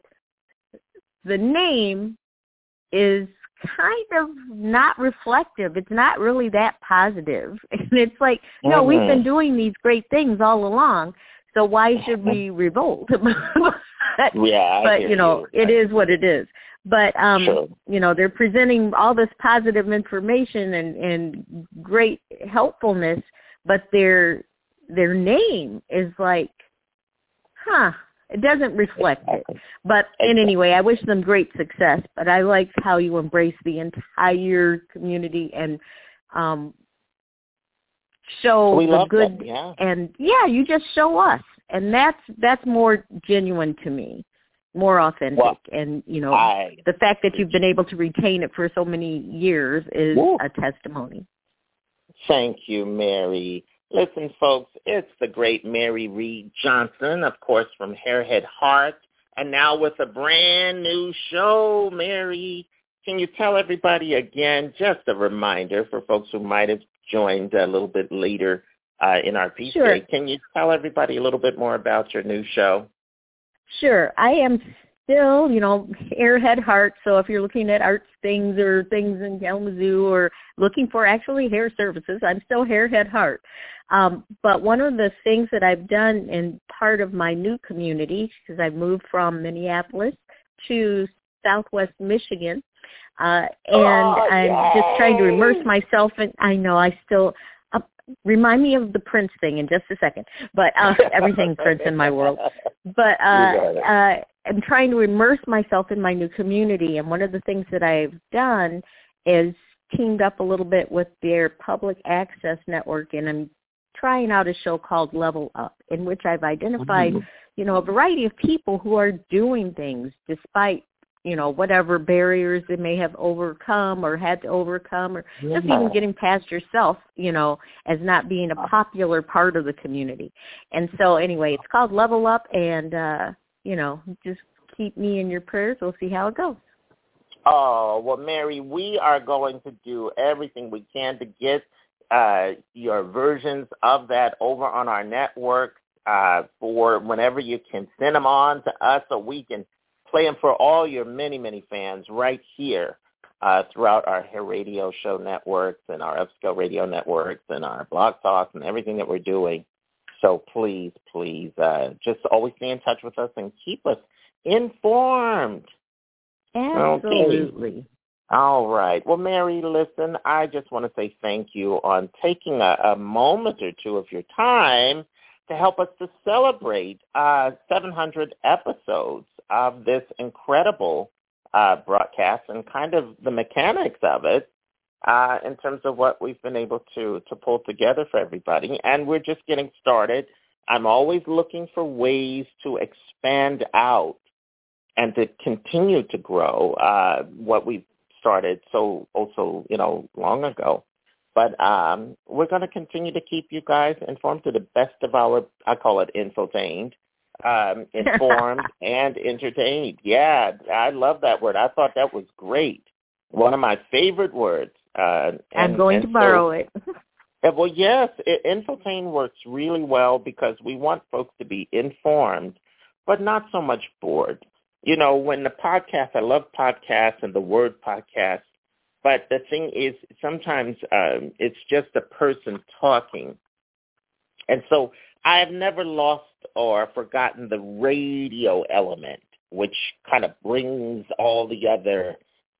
name is kind of not reflective. It's not really that positive. And it's like, no, we've been doing these great things all along, so why should we revolt? But it is what it is. But, they're presenting all this positive information and great helpfulness, but their name is like, it doesn't reflect it. But anyway, I wish them great success. But I like how you embrace the entire community and show the good. And you just show us, and that's more genuine to me, more authentic. And the fact that you've been able to retain it for so many years is a testimony. Thank you, Mary. Listen, folks, it's the great Mary Reed Johnson, of course, from Hairhead Heart, and now with a brand new show. Mary, can you tell everybody again, just a reminder for folks who might have joined a little bit later in our piece today, can you tell everybody a little bit more about your new show? Sure. I am still, Hairhead Heart, so if you're looking at arts things or things in Kalamazoo or looking for actually hair services, I'm still Hairhead Heart. But one of the things that I've done in part of my new community, because I've moved from Minneapolis to Southwest Michigan, and I'm just trying to immerse myself in, I know I still, remind me of the Prince thing in just a second, but everything Prince in my world. But I'm trying to immerse myself in my new community, and one of the things that I've done is teamed up a little bit with their public access network, and I'm trying out a show called Level Up, in which I've identified, a variety of people who are doing things despite, whatever barriers they may have overcome or had to overcome, or just even getting past yourself, as not being a popular part of the community. And so anyway, it's called Level Up, and, just keep me in your prayers. We'll see how it goes. Oh, well, Mary, we are going to do everything we can to get your versions of that over on our network for whenever you can send them on to us so we can play them for all your many, many fans right here throughout our Hair Radio Show networks and our Upscale Radio networks and our Blog Talks and everything that we're doing. So please, just always stay in touch with us and keep us informed. Absolutely. Okay. All right. Well, Mary, listen, I just want to say thank you on taking a moment or two of your time to help us to celebrate 700 episodes of this incredible broadcast and kind of the mechanics of it in terms of what we've been able to pull together for everybody. And we're just getting started. I'm always looking for ways to expand out and to continue to grow what we've started so long ago. But we're going to continue to keep you guys informed to the best of our, I call it infotained, informed and entertained. Yeah, I love that word. I thought that was great. One of my favorite words. I'm going to borrow it. Well, yes, infotained works really well because we want folks to be informed, but not so much bored. When the podcast, I love podcasts and the word podcast, but the thing is sometimes it's just a person talking. And so I have never lost or forgotten the radio element, which kind of brings all the other,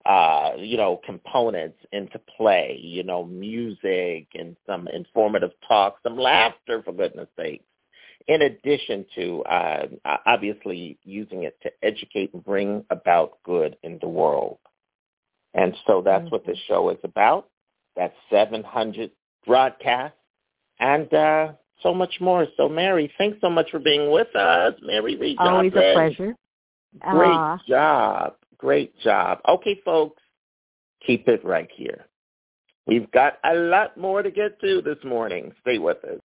components into play, music and some informative talk, some laughter, for goodness sake, in addition to obviously using it to educate and bring about good in the world. And so that's what the show is about. That's 700 broadcasts and so much more. So, Mary, thanks so much for being with us. Mary Reed Johnson. Always a pleasure. Great job. Great job. Okay, folks, keep it right here. We've got a lot more to get to this morning. Stay with us.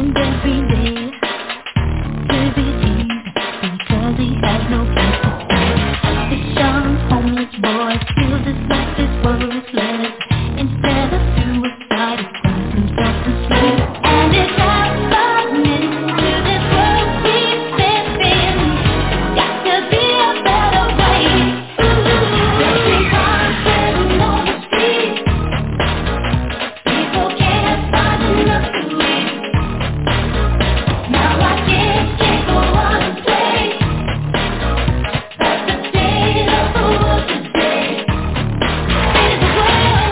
and every day. Live it easy because he has no place to stay. This young homeless boy feels his life is worthless. Instead of suicide, he cries himself to sleep. And it's happening to this world we live in. Got to be a better way. There's been crime sitting on the street. People can't find enough to eat. Now I can't go on and play. That's the state of the world today. It's a world.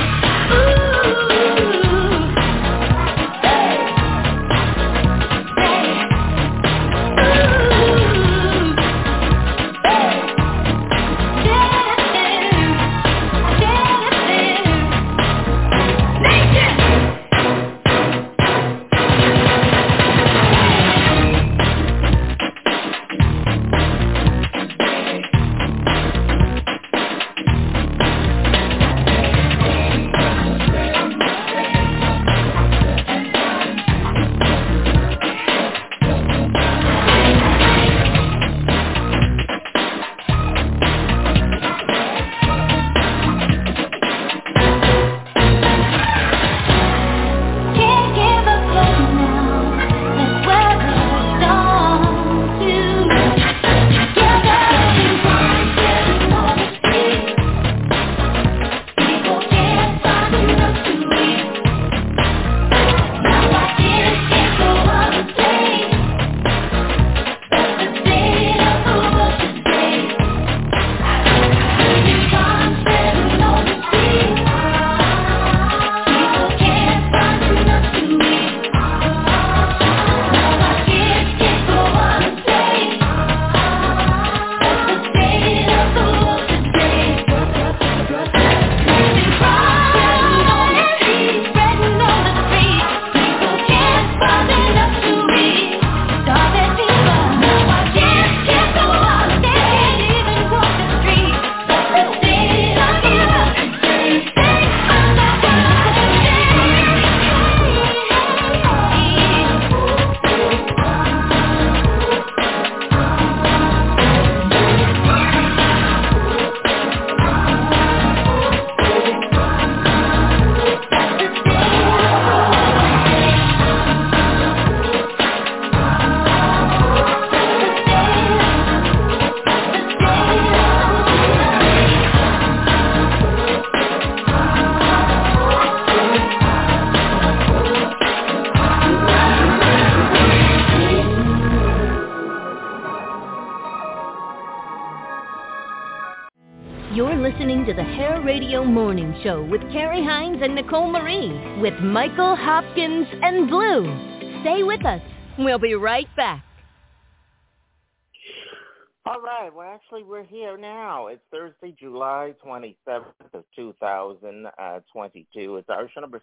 You're listening to the Hair Radio Morning Show with Carrie Hines and Nicole Marie with Michael Hopkins and Blue. Stay with us. We'll be right back. All right. Well, actually, we're here now. It's Thursday, July 27th of 2022. It's our show number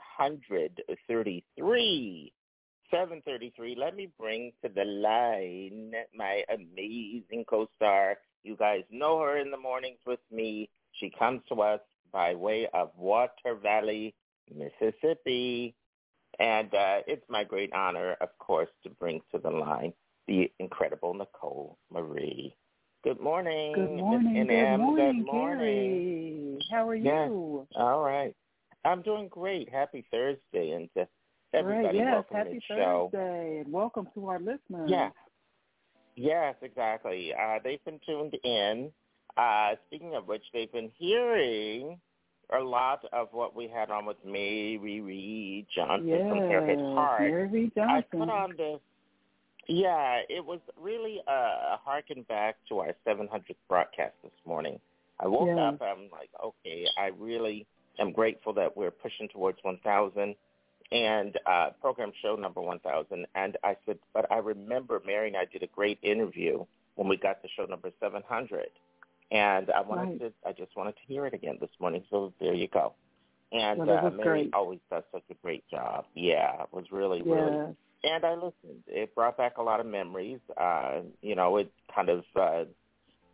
733. 733. Let me bring to the line my amazing co-star. You guys know her in the mornings with me. She comes to us by way of Water Valley, Mississippi. And it's my great honor, of course, to bring to the line the incredible Nicole Marie. Good morning. Good morning. Good morning, Carrie. How are you? Yes. All right. I'm doing great. Happy Thursday. And to everybody, welcome happy to the show. Thursday. And welcome to our listeners. Yeah. Yes, exactly. They've been tuned in. Speaking of which, they've been hearing a lot of what we had on with Mary Reed Johnson from Fairhead Heart. Mary Reed Johnson. I put on this. Yeah, it was really a harken back to our 700th broadcast this morning. I woke up, I'm like, okay, I really am grateful that we're pushing towards 1,000 and program show number 1,000. And I said, but I remember Mary and I did a great interview when we got to show number 700. And I just wanted to hear it again this morning. So there you go. And Mary always does such a great job. Yeah, it was really. And I listened. It brought back a lot of memories. It kind of,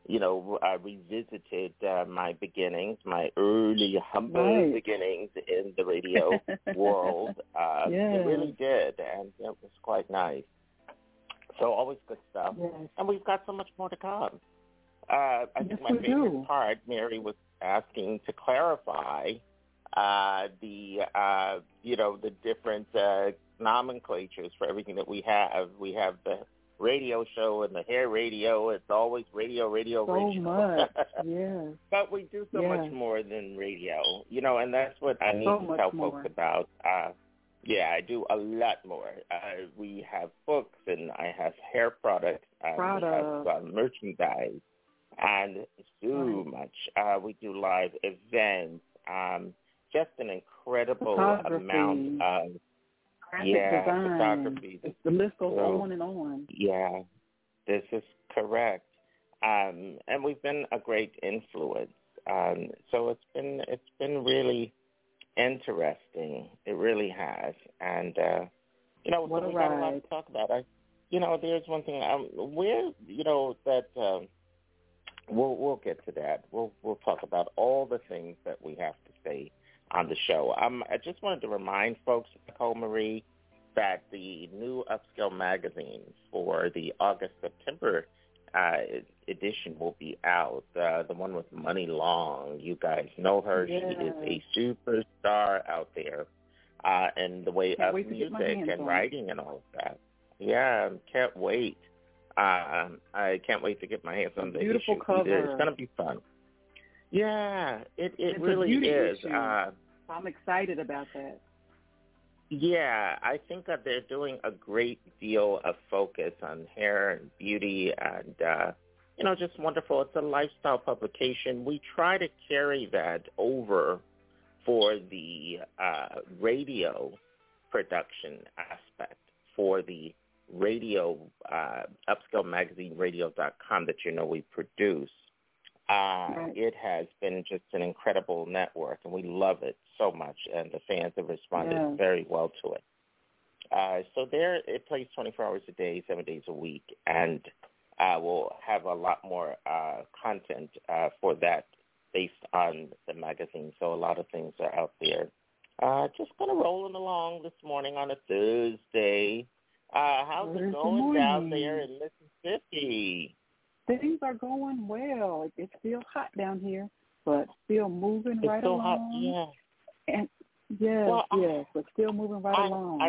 revisited my beginnings, my early humble beginnings in the radio world. It really did, and it was quite nice. So always good stuff. Yes. And we've got so much more to come. I think my favorite part, Mary was asking to clarify the different nomenclatures for everything that we have. We have the radio show and the hair radio. It's always radio. So much, yeah. But we do so much more than radio, and that's what I need to tell folks about. I do a lot more. We have books, and I have hair products. We have merchandise, and so much. We do live events. Just an incredible amount of photography. The list goes on and on. Yeah, this is correct. And we've been a great influence. So it's been really interesting. It really has. And we got a lot to talk about. There's one thing we'll get to that. We'll talk about all the things that we have to say on the show. I just wanted to remind folks, Nicole Marie, that the new Upscale magazine for the August-September edition will be out. The one with Money Long. You guys know her. She is a superstar out there in the way of music and writing and all of that. Yeah, can't wait. I can't wait to get my hands on the beautiful issue. Cover. It's going to be fun. Yeah, it really is. I'm excited about that. Yeah, I think that they're doing a great deal of focus on hair and beauty and, just wonderful. It's a lifestyle publication. We try to carry that over for the radio production aspect, for the radio, Upscale Magazine Radio.com that we produce. It has been just an incredible network, and we love it so much, and the fans have responded very well to it. So it plays 24 hours a day, 7 days a week, and we'll have a lot more content for that based on the magazine. So a lot of things are out there. Just kind of rolling along this morning on a Thursday. How's it going down there in Mississippi? Things are going well. It's still hot down here, but still moving right along. Hot, yeah. And yes, but still moving right along.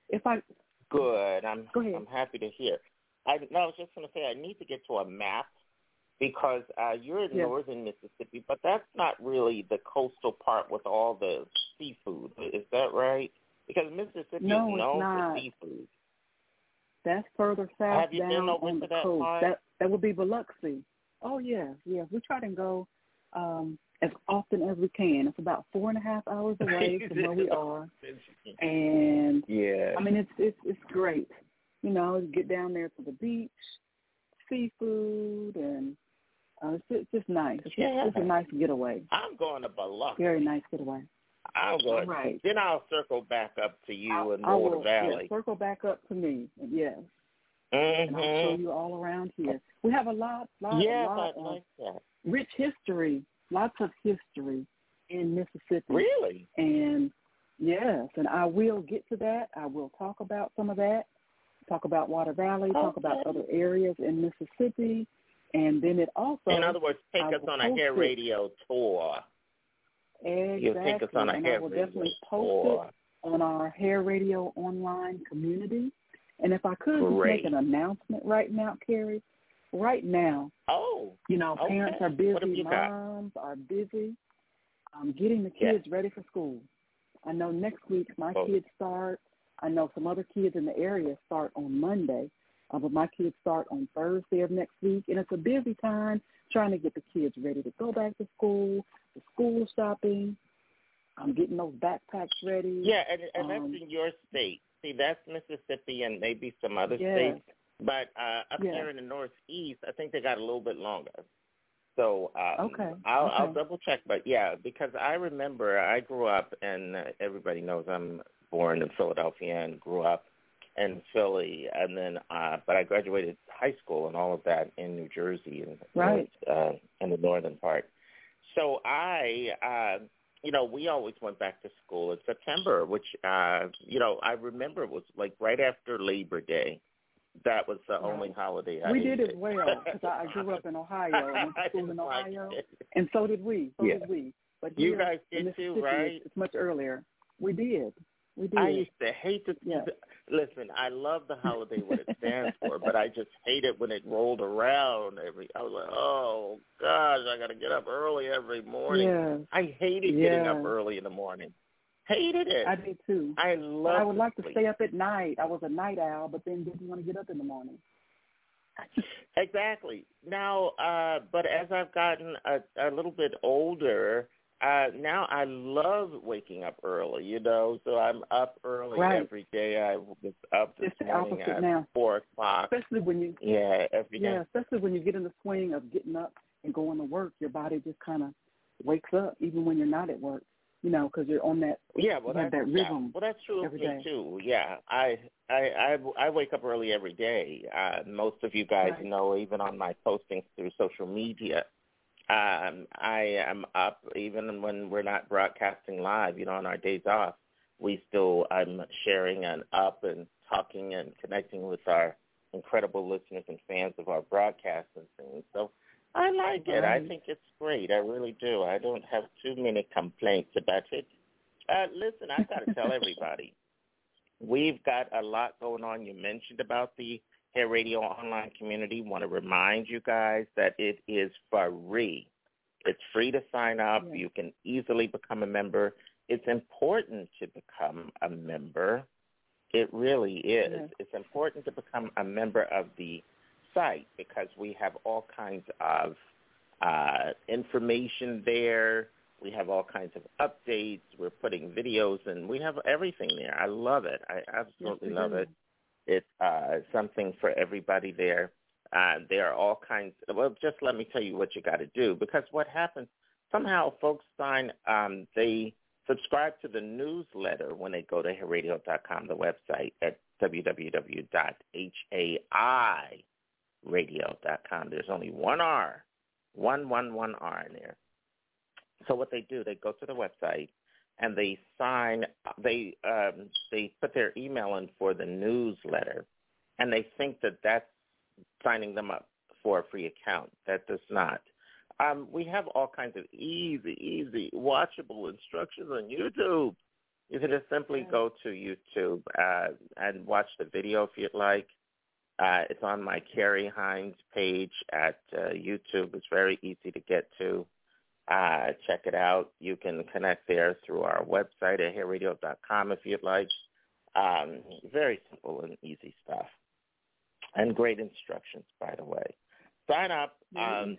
Good. Go ahead. I'm happy to hear. I was just going to say I need to get to a map because you're in northern Mississippi, but that's not really the coastal part with all the seafood. Is that right? Because Mississippi is known for seafood. That's further south. Have you down been over on to the that coast. part? That would be Biloxi. Oh yeah. We try to go as often as we can. It's about 4.5 hours away from where we are, and I mean it's great. Get down there to the beach, seafood, and it's just nice. It's a nice getaway. I'm going to Biloxi. Very nice getaway. I'm going. Right. Then I'll circle back up to you in Water Valley. Yeah, circle back up to me. Yes. Mm-hmm. And I'll show you all around here. We have a lot of rich history, lots of history in Mississippi. Really? And yes, and I will get to that. I will talk about some of that, talk about Water Valley, talk about other areas in Mississippi, and then it also... In other words, take us on a hair radio tour. Exactly. You'll take us on a hair radio tour. I will definitely post it on our Hair Radio online community. And if I could just make an announcement right now, Carrie, right now, parents are busy, moms are busy getting the kids ready for school. I know next week my kids start. I know some other kids in the area start on Monday, but my kids start on Thursday of next week. And it's a busy time trying to get the kids ready to go back to school, the school shopping, getting those backpacks ready. Yeah, and that's in your state. See, that's Mississippi and maybe some other states. But up here in the Northeast, I think they got a little bit longer. So I'll double check. But, because I remember I grew up, and everybody knows I'm born in Philadelphia and grew up in Philly, and then but I graduated high school and all of that in New Jersey and in the northern part. So I, we always went back to school in September, which I remember it was like right after Labor Day. That was the only holiday I did as well, because I grew up in Ohio. I went to school in Ohio, and so did we. But you guys did too, right? It's much earlier. We did. I used to hate to listen. I love the holiday what it stands for, but I just hate it when it rolled around. I was like, oh gosh, I got to get up early every morning. Yes. I hated getting up early in the morning. Hated it. I did too. I would like to stay up at night. I was a night owl, but then didn't want to get up in the morning. Exactly. Now, but as I've gotten a little bit older, now I love waking up early, so I'm up early every day. I was up this morning at 4 o'clock. Especially when you every day. Especially when you get in the swing of getting up and going to work, your body just kind of wakes up even when you're not at work. Because you're on that that rhythm. Well, that's true every of me day. too. Yeah, I wake up early every day. Most of you guys know, even on my postings through social media, I am up even when we're not broadcasting live. On our days off, I'm sharing and up and talking and connecting with our incredible listeners and fans of our broadcasts and things. So I like it. I think it's great. I really do. I don't have too many complaints about it. Listen, I got to tell everybody, we've got a lot going on. You mentioned about the Hair Radio online community. Want to remind you guys that it is free. It's free to sign up. Yes. You can easily become a member. It's important to become a member. It really is. Yes. It's important to become a member of the site because we have all kinds of information there. We have all kinds of updates. We're putting videos and we have everything there. I love it. I absolutely love it. It's something for everybody there. There are all kinds just let me tell you what you got to do, because what happens, somehow folks they subscribe to the newsletter when they go to hairradio.com, the website at www.hairadio.com. There's only one R, one R in there. So what they do, they go to the website and they put their email in for the newsletter, and they think that that's signing them up for a free account. That does not. We have all kinds of easy, watchable instructions on YouTube. You can just simply go to YouTube and watch the video if you'd like. It's on my Carrie Hines page at YouTube. It's very easy to get to. Check it out. You can connect there through our website at hairradio.com if you'd like. Very simple and easy stuff. And great instructions, by the way. Sign up. And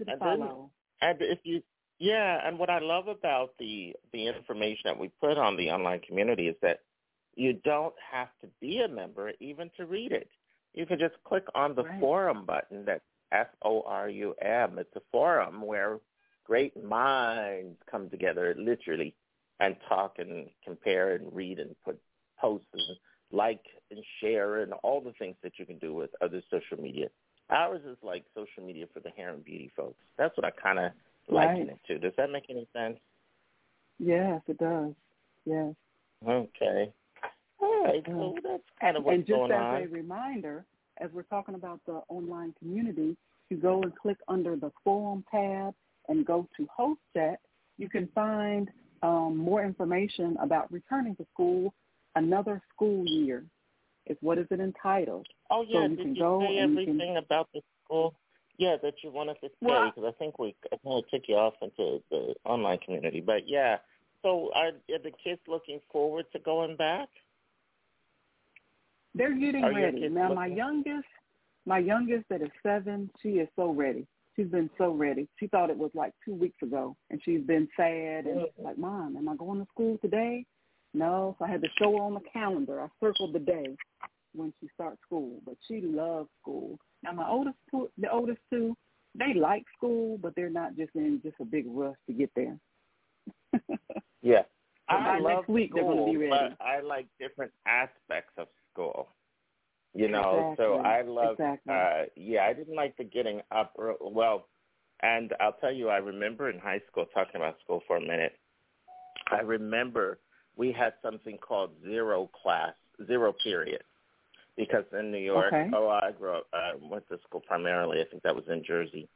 what I love about the information that we put on the online community is that you don't have to be a member even to read it. You can just click on the forum button. That's FORUM. It's a forum where great minds come together, literally, and talk and compare and read and put posts and like and share and all the things that you can do with other social media. Ours is like social media for the hair and beauty folks. That's what I kind of liken it to. Does that make any sense? Yes, it does. Yes. Okay. All right. So that's kind of what's going on. And just as a reminder, as we're talking about the online community, you go and click under the forum tab and go to host chat. You can find more information about returning to school. Another school year is what is it entitled. Oh, yeah. So did you say everything about the school? Yeah, that you wanted to say, because I think I kind of took you off into the online community. But, yeah, so are the kids looking forward to going back? They're getting ready. Now, my youngest that is 7, she is so ready. She's been so ready. She thought it was like 2 weeks ago, and she's been sad and like, Mom, am I going to school today? No, so I had to show her on the calendar. I circled the day when she starts school, but she loves school. Now, the oldest two, they like school, but they're not just in a big rush to get there. Yeah. I love next week school, they're going to be ready. But I like different aspects of school. You know, exactly. so I love, exactly. I didn't like the getting up early. Well, and I'll tell you, I remember in high school, talking about school for a minute, I remember we had something called zero period. Because in New York, okay. I grew up, went to school primarily, I think that was in Jersey.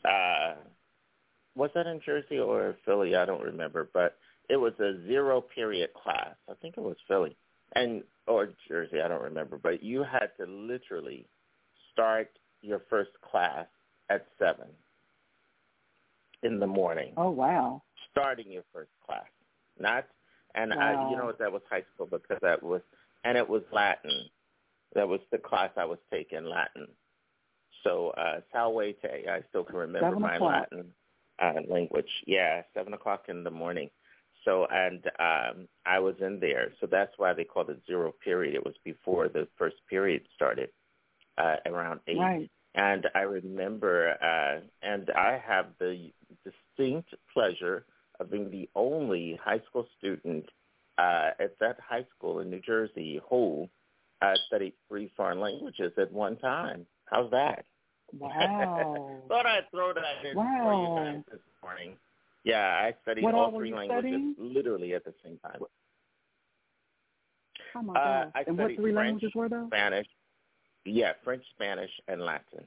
Was that in Jersey or Philly? I don't remember, but it was a zero period class. I think it was Philly or Jersey, I don't remember. But you had to literally start your first class at 7 in the morning. Oh, wow. Starting your first class. Wow. You know what, that was high school because it was Latin. That was the class I was taking, Latin. So, Salvete, I still can remember my Latin language. Yeah, 7 o'clock in the morning. So, and I was in there. So that's why they called it zero period. It was before the first period started, around 8. Right. And I remember, and I have the distinct pleasure of being the only high school student at that high school in New Jersey who studied 3 foreign languages at one time. How's that? Wow. Thought I'd throw that in for you guys this morning. Yeah, I studied all 3 languages literally at the same time. Oh, my gosh. I and what 3 French, languages were those? Spanish. Yeah, French, Spanish, and Latin.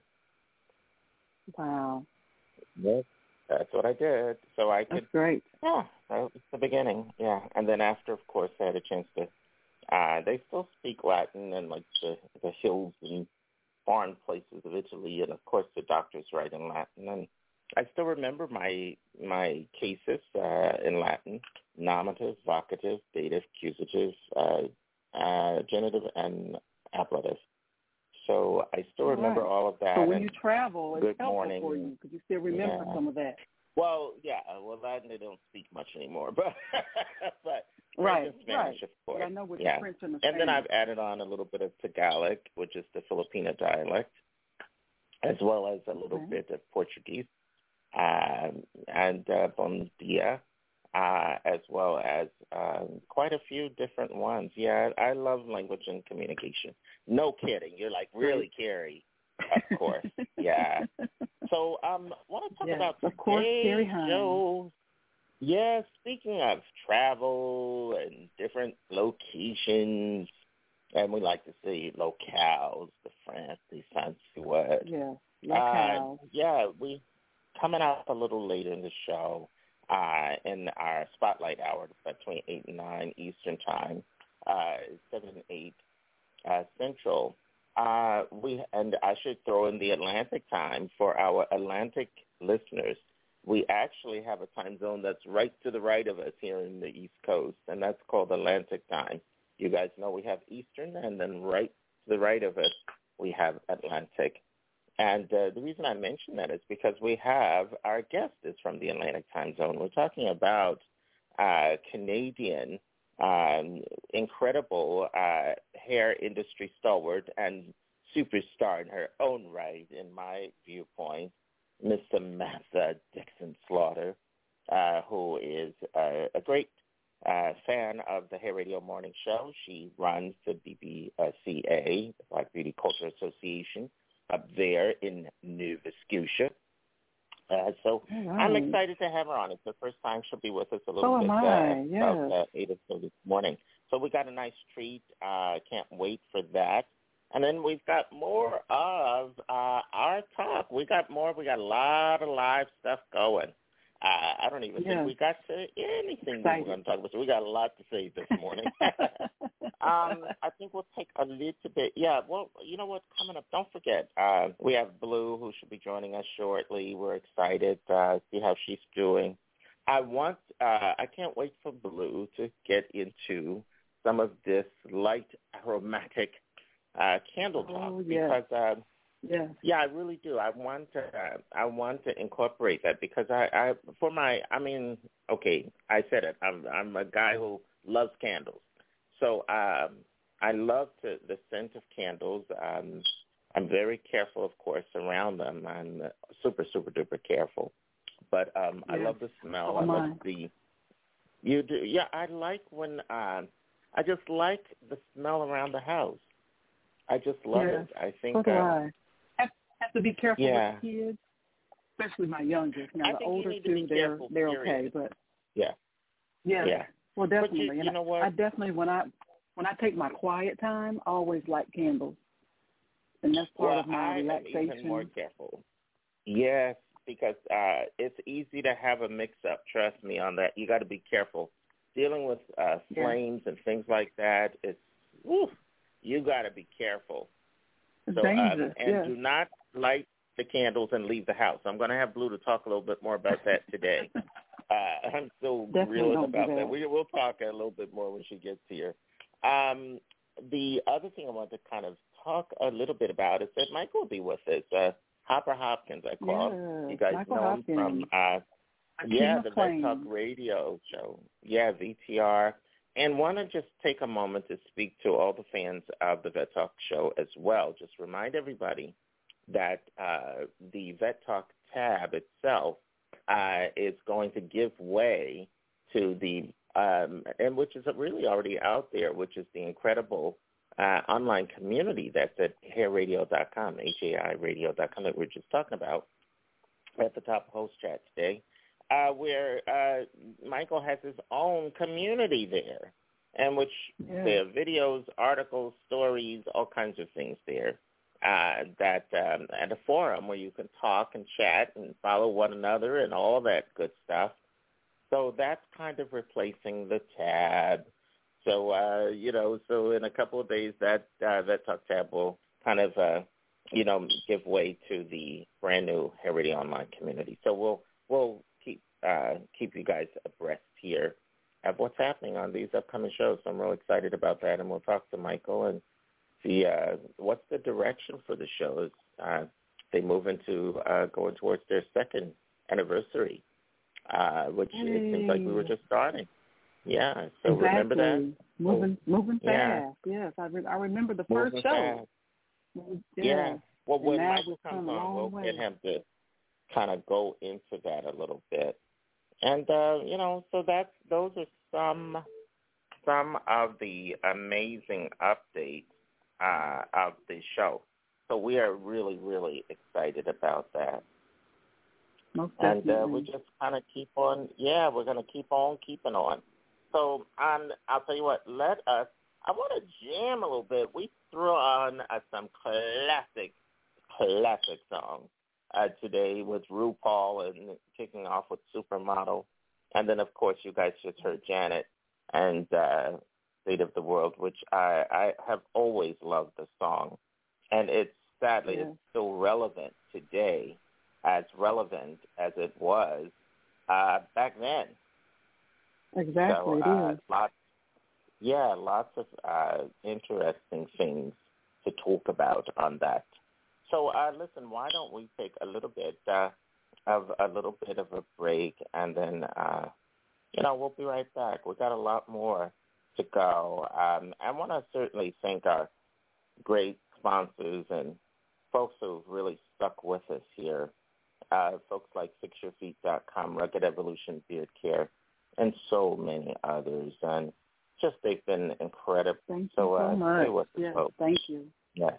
Wow. Yes, that's what I did. So I could. That's great. Yeah, that was the beginning. Yeah, and then after, of course, I had a chance to. They still speak Latin and like the hills and foreign places of Italy, and of course the doctors write in Latin. And I still remember my cases in Latin: nominative, vocative, dative, accusative, genitive, and ablative. So I still remember all of that. So when you travel, it's helpful morning. for you because you still remember some of that. Well, Latin they don't speak much anymore, but right, French and Spanish, right. of course. But I know with the French and the And then Spanish. I've added on a little bit of Tagalog, which is the Filipino dialect, as well as a little bit of Portuguese, and Bom Dia, as well as quite a few different ones. Yeah, I love language and communication. No kidding. You're like, really, Carrie? Of course. Yeah. So I want to talk about today's show. Yeah, speaking of travel and different locations, and we like to say locales, the fancy word. Yeah, locales. We coming out a little later in the show in our spotlight hour between 8 and 9 Eastern Time, 7 and 8 Central. And I should throw in the Atlantic time for our Atlantic listeners. We actually have a time zone that's right to the right of us here in the East Coast, and that's called Atlantic time. You guys know we have Eastern, and then right to the right of us, we have Atlantic. And the reason I mention that is because we have our guest is from the Atlantic time zone. We're talking about Canadian incredible hair industry stalwart and superstar in her own right, in my viewpoint, Miss Samantha Dixon Slaughter, who is a great fan of the Hair Radio Morning Show. She runs the BBCA, the Black Beauty Culture Association, up there in Nova Scotia. So I'm excited to have her on. It's the first time she'll be with us a little bit about 8 or so this morning. So we got a nice treat. Can't wait for that. And then we've got more of our talk. We got a lot of live stuff going. I don't even think we got to anything we were going to talk about. So we got a lot to say this morning. I think we'll take a little bit. Yeah, well, you know what? Coming up, don't forget, we have Blue who should be joining us shortly. We're excited to see how she's doing. I can't wait for Blue to get into some of this light aromatic candle talk because I really do. I want to incorporate that because I said it. I'm a guy who loves candles. So I love the scent of candles. I'm very careful, of course, around them. I'm super, super duper careful. But I love the smell. I love you do. Yeah, I like when I just like the smell around the house. I just love it. I think so do I. Have to be careful yeah. with kids, especially my youngest. Now, I the think older you need to two, they're okay, but yeah. Well, definitely. But you know what? I definitely when I take my quiet time, I always light candles, and that's part of my relaxation. I'm even more careful. Yes, because it's easy to have a mix-up. Trust me on that. You got to be careful. Dealing with flames and things like that, you got to be careful. It's so, dangerous. And do not light the candles and leave the house. I'm going to have Blue to talk a little bit more about that today. I'm still reeling about that. We'll talk a little bit more when she gets here. The other thing I want to kind of talk a little bit about is that Michael will be with us. Hopper Hopkins, I call him. You guys Michael know Hopkins. him from the Vet Talk Radio show. Yeah, VTR. And want to just take a moment to speak to all the fans of the Vet Talk show as well. Just remind everybody that the Vet Talk tab itself is going to give way to the, and which is really already out there, which is the incredible online community that's at hairradio.com, HAIradio.com that we're just talking about at the top host chat today, where Michael has his own community there, and which there are videos, articles, stories, all kinds of things there. That at a forum where you can talk and chat and follow one another and all that good stuff. So that's kind of replacing the tab. So, so in a couple of days that Vet Talk tab will kind of, give way to the brand new Hair Radio Online community. So we'll keep you guys abreast here of what's happening on these upcoming shows. So I'm real excited about that, and we'll talk to Michael and see what's the direction for the shows. They move into going towards their second anniversary, which it seems like we were just starting. Yeah, so remember that? Moving fast. Yes, I remember the first show. Yeah. Well, when Michael comes on, we'll get him to kind of go into that a little bit. And, so those are some of the amazing updates of the show. So we are really, really excited about that. Most and definitely. we just kind of keep on, we're going to keep on keeping on. So I'll tell you what, I want to jam a little bit. We threw on some classic songs today with RuPaul and kicking off with Supermodel. And then, of course, you guys just heard Janet and State of the World, which I have always loved the song. And it's still relevant today, as relevant as it was back then. Exactly, so, it is. Lots of interesting things to talk about on that. So, listen, why don't we take a little bit of a break, and then, we'll be right back. We've got a lot more to go. I want to certainly thank our great sponsors and folks who've really stuck with us here. Folks like FixYourFeet.com, Rugged Evolution Beard Care, and so many others. And just they've been incredible. Thank you so much. Stay with us, folks. Thank you. Yes.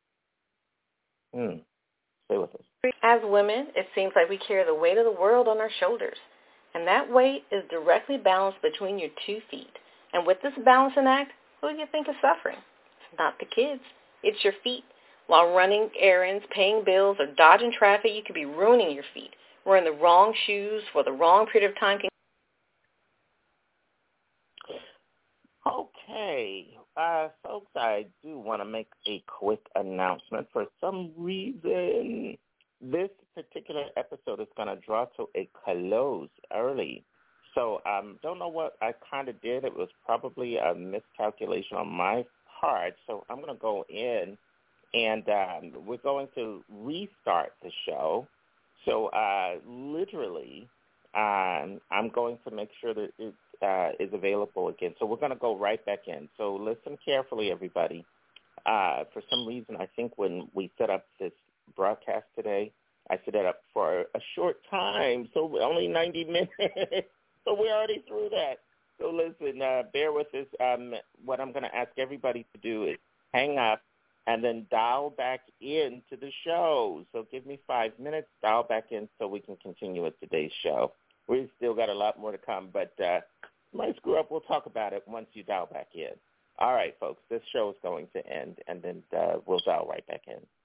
Stay with us. As women, it seems like we carry the weight of the world on our shoulders. And that weight is directly balanced between your 2 feet. And with this balancing act, who do you think is suffering? It's not the kids. It's your feet. While running errands, paying bills, or dodging traffic, you could be ruining your feet. Wearing the wrong shoes for the wrong period of time can... Okay. Folks, I do want to make a quick announcement. For some reason, this particular episode is going to draw to a close early. So don't know what I kind of did. It was probably a miscalculation on my part. So I'm going to go in, and we're going to restart the show. So literally, I'm going to make sure that it is available again. So we're going to go right back in. So listen carefully, everybody. For some reason, I think when we set up this broadcast today, I set it up for a short time, so only 90 minutes. So we're already through that. So listen, bear with us. What I'm going to ask everybody to do is hang up and then dial back into the show. So give me 5 minutes, dial back in so we can continue with today's show. We've still got a lot more to come, but might screw up. We'll talk about it once you dial back in. All right, folks, this show is going to end, and then we'll dial right back in.